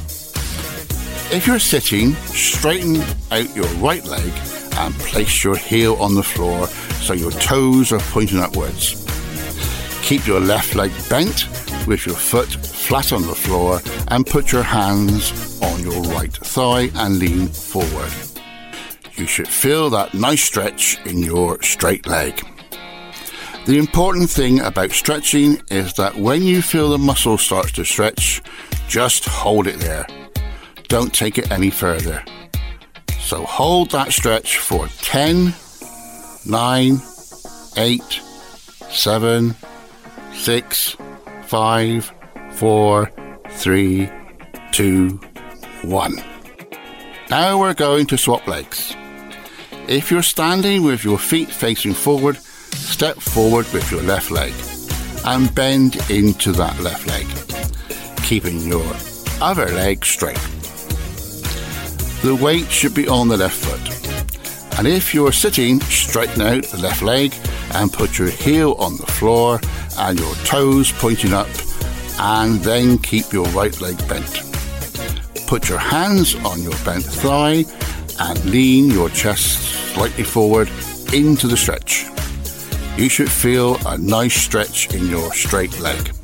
If you're sitting, straighten out your right leg and place your heel on the floor so your toes are pointing upwards. Keep your left leg bent with your foot flat on the floor and put your hands on your right thigh and lean forward. You should feel that nice stretch in your straight leg. The important thing about stretching is that when you feel the muscle starts to stretch, just hold it there. Don't take it any further. So hold that stretch for ten, nine, eight, seven, six, five, four, three, two, one. Now we're going to swap legs. If you're standing with your feet facing forward, step forward with your left leg and bend into that left leg, keeping your other leg straight. The weight should be on the left foot. And if you're sitting, straighten out the left leg and put your heel on the floor and your toes pointing up, and then keep your right leg bent. Put your hands on your bent thigh and lean your chest slightly forward into the stretch. You should feel a nice stretch in your straight leg.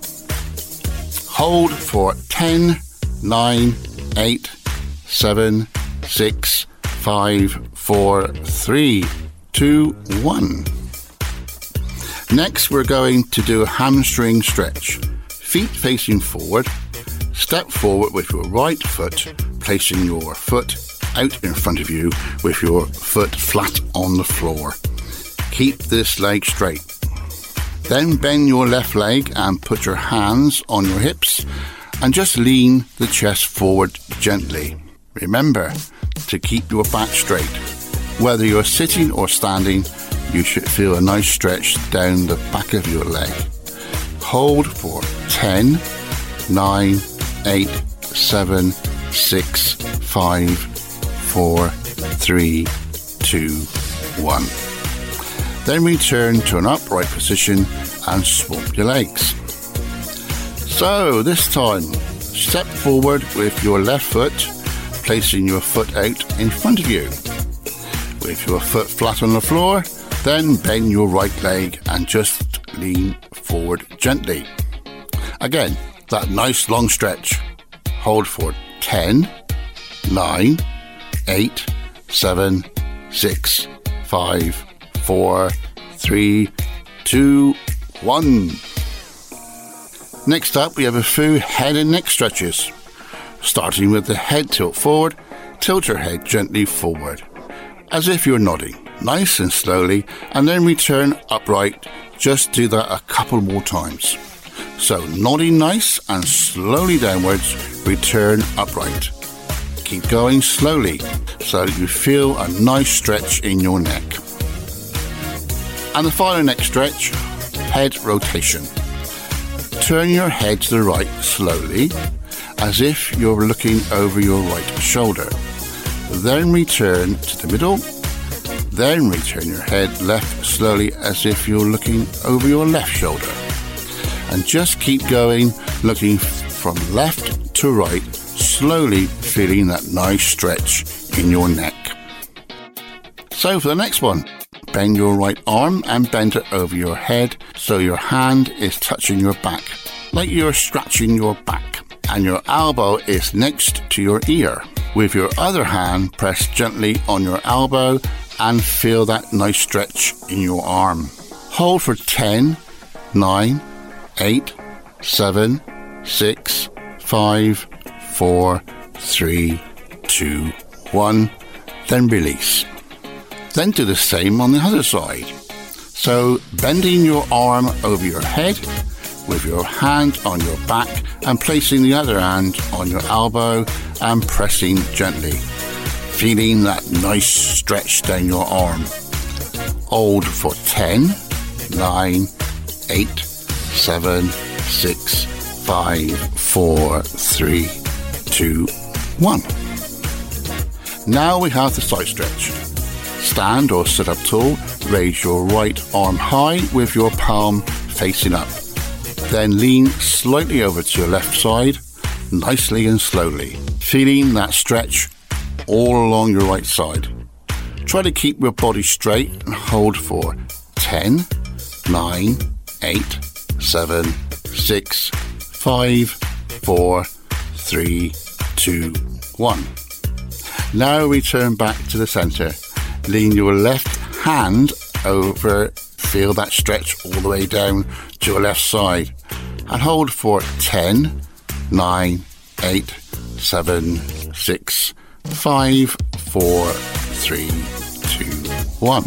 Hold for ten, nine, eight, seven, six, five, four, three, two, one. Next, we're going to do a hamstring stretch. Feet facing forward. Step forward with your right foot, placing your foot out in front of you with your foot flat on the floor. Keep this leg straight. Then bend your left leg and put your hands on your hips and just lean the chest forward gently. Remember to keep your back straight. Whether you're sitting or standing, you should feel a nice stretch down the back of your leg. Hold for ten, nine, eight, seven, six, five, four, three, two, one. Then return to an upright position and swap your legs. So this time, step forward with your left foot, placing your foot out in front of you. With your foot flat on the floor, then bend your right leg and just lean forward gently. Again, that nice long stretch. Hold for ten, nine, eight, seven, six, five, four, three, two, one. Next up, we have a few head and neck stretches. Starting with the head tilt forward, tilt your head gently forward, as if you're nodding, nice and slowly, and then return upright. Just do that a couple more times. So nodding nice and slowly downwards, return upright. Keep going slowly so that you feel a nice stretch in your neck. And the final neck stretch, head rotation. Turn your head to the right slowly, as if you're looking over your right shoulder. Then return to the middle. Then return your head left slowly, as if you're looking over your left shoulder. And just keep going, looking from left to right, slowly feeling that nice stretch in your neck. So for the next one, bend your right arm and bend it over your head so your hand is touching your back, like you're scratching your back, and your elbow is next to your ear. With your other hand, press gently on your elbow and feel that nice stretch in your arm. Hold for ten, nine, eight, seven, six, five, four, three, two, one, then release. Then do the same on the other side. So bending your arm over your head with your hand on your back and placing the other hand on your elbow and pressing gently. feeling that nice stretch down your arm. Hold for ten, nine, eight, seven, six, five, four, three, two, one. Now we have the side stretch. Stand or sit up tall, raise your right arm high with your palm facing up. Then lean slightly over to your left side, nicely and slowly, feeling that stretch all along your right side. Try to keep your body straight and hold for ten, nine, eight, seven, six, five, four, three, two, one. Now return back to the centre. Lean your left hand over, feel that stretch all the way down to your left side, and hold for ten, nine, eight, seven, six, five, four, three, two, one.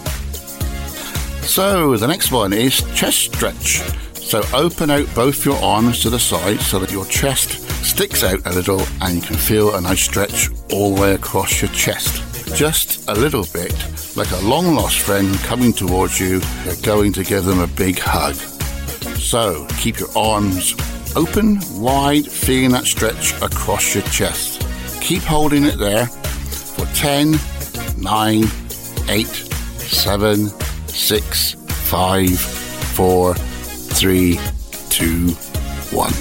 So the next one is chest stretch. So open out both your arms to the side so that your chest sticks out a little and you can feel a nice stretch all the way across your chest. Just a little bit, like a long lost friend coming towards you. You're going to give them a big hug. So keep your arms open, wide, feeling that stretch across your chest. Keep holding it there for ten, nine, eight, seven, six, five, four, three, two, one.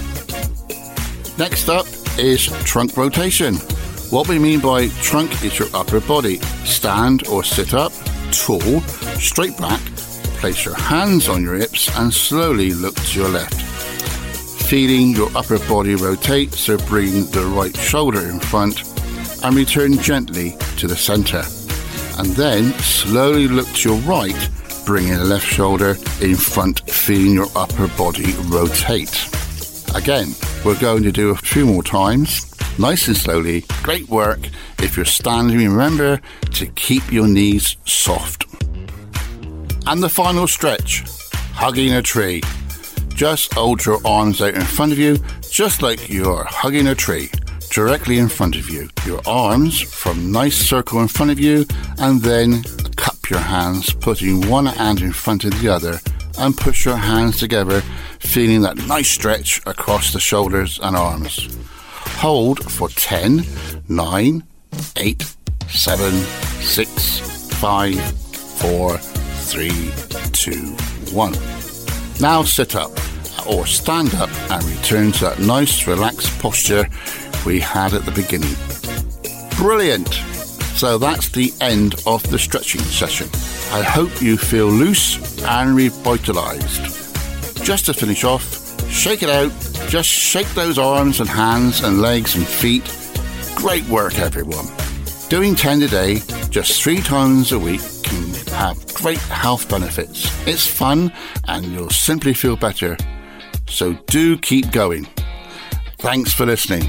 Next up is trunk rotation. What we mean by trunk is your upper body. Stand or sit up, tall, straight back, place your hands on your hips and slowly look to your left. Feeling your upper body rotate, so bring the right shoulder in front and return gently to the centre. And then slowly look to your right, bringing the left shoulder in front, feeling your upper body rotate. Again, we're going to do a few more times. Nice and slowly. Great work. If you're standing, remember to keep your knees soft. And the final stretch, hugging a tree. Just hold your arms out in front of you, just like you're hugging a tree, directly in front of you. Your arms from nice circle in front of you, and then cup your hands, putting one hand in front of the other, and push your hands together, feeling that nice stretch across the shoulders and arms. Hold for ten, nine, eight, seven, six, five, four, three, two, one. Now sit up or stand up and return to that nice relaxed posture we had at the beginning. Brilliant! So that's the end of the stretching session. I hope you feel loose and revitalised. Just to finish off, shake it out. Just shake those arms and hands and legs and feet. Great work, everyone. Doing ten a day, just three times a week, can have great health benefits. It's fun and you'll simply feel better. So do keep going. Thanks for listening.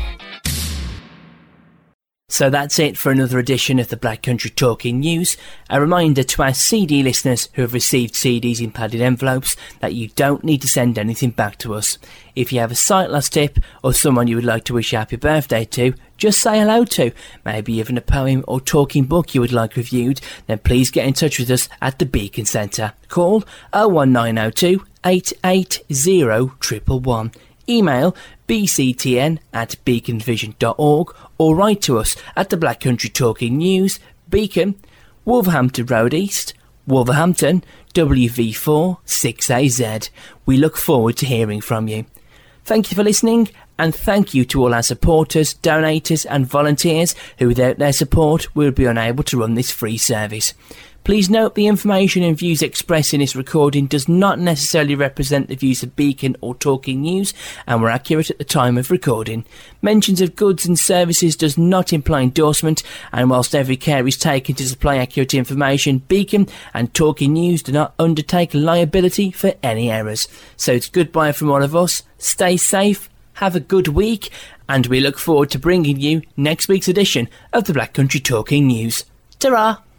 So that's it for another edition of the Black Country Talking News. A reminder to our C D listeners who have received C Ds in padded envelopes that you don't need to send anything back to us. If you have a sight loss tip or someone you would like to wish a happy birthday to, just say hello to, maybe even a poem or talking book you would like reviewed, then please get in touch with us at the Beacon Centre. Call oh one nine oh two, eight eight oh, one one one. Email b c t n at beacon vision dot org or write to us at the Black Country Talking News, Beacon, Wolverhampton Road East, Wolverhampton, W V four six A Z. We look forward to hearing from you. Thank you for listening, and thank you to all our supporters, donators and volunteers who without their support we would be unable to run this free service. Please note the information and views expressed in this recording does not necessarily represent the views of Beacon or Talking News and were accurate at the time of recording. Mentions of goods and services does not imply endorsement, and whilst every care is taken to supply accurate information, Beacon and Talking News do not undertake liability for any errors. So it's goodbye from all of us. Stay safe, have a good week, and we look forward to bringing you next week's edition of the Black Country Talking News. Ta-ra!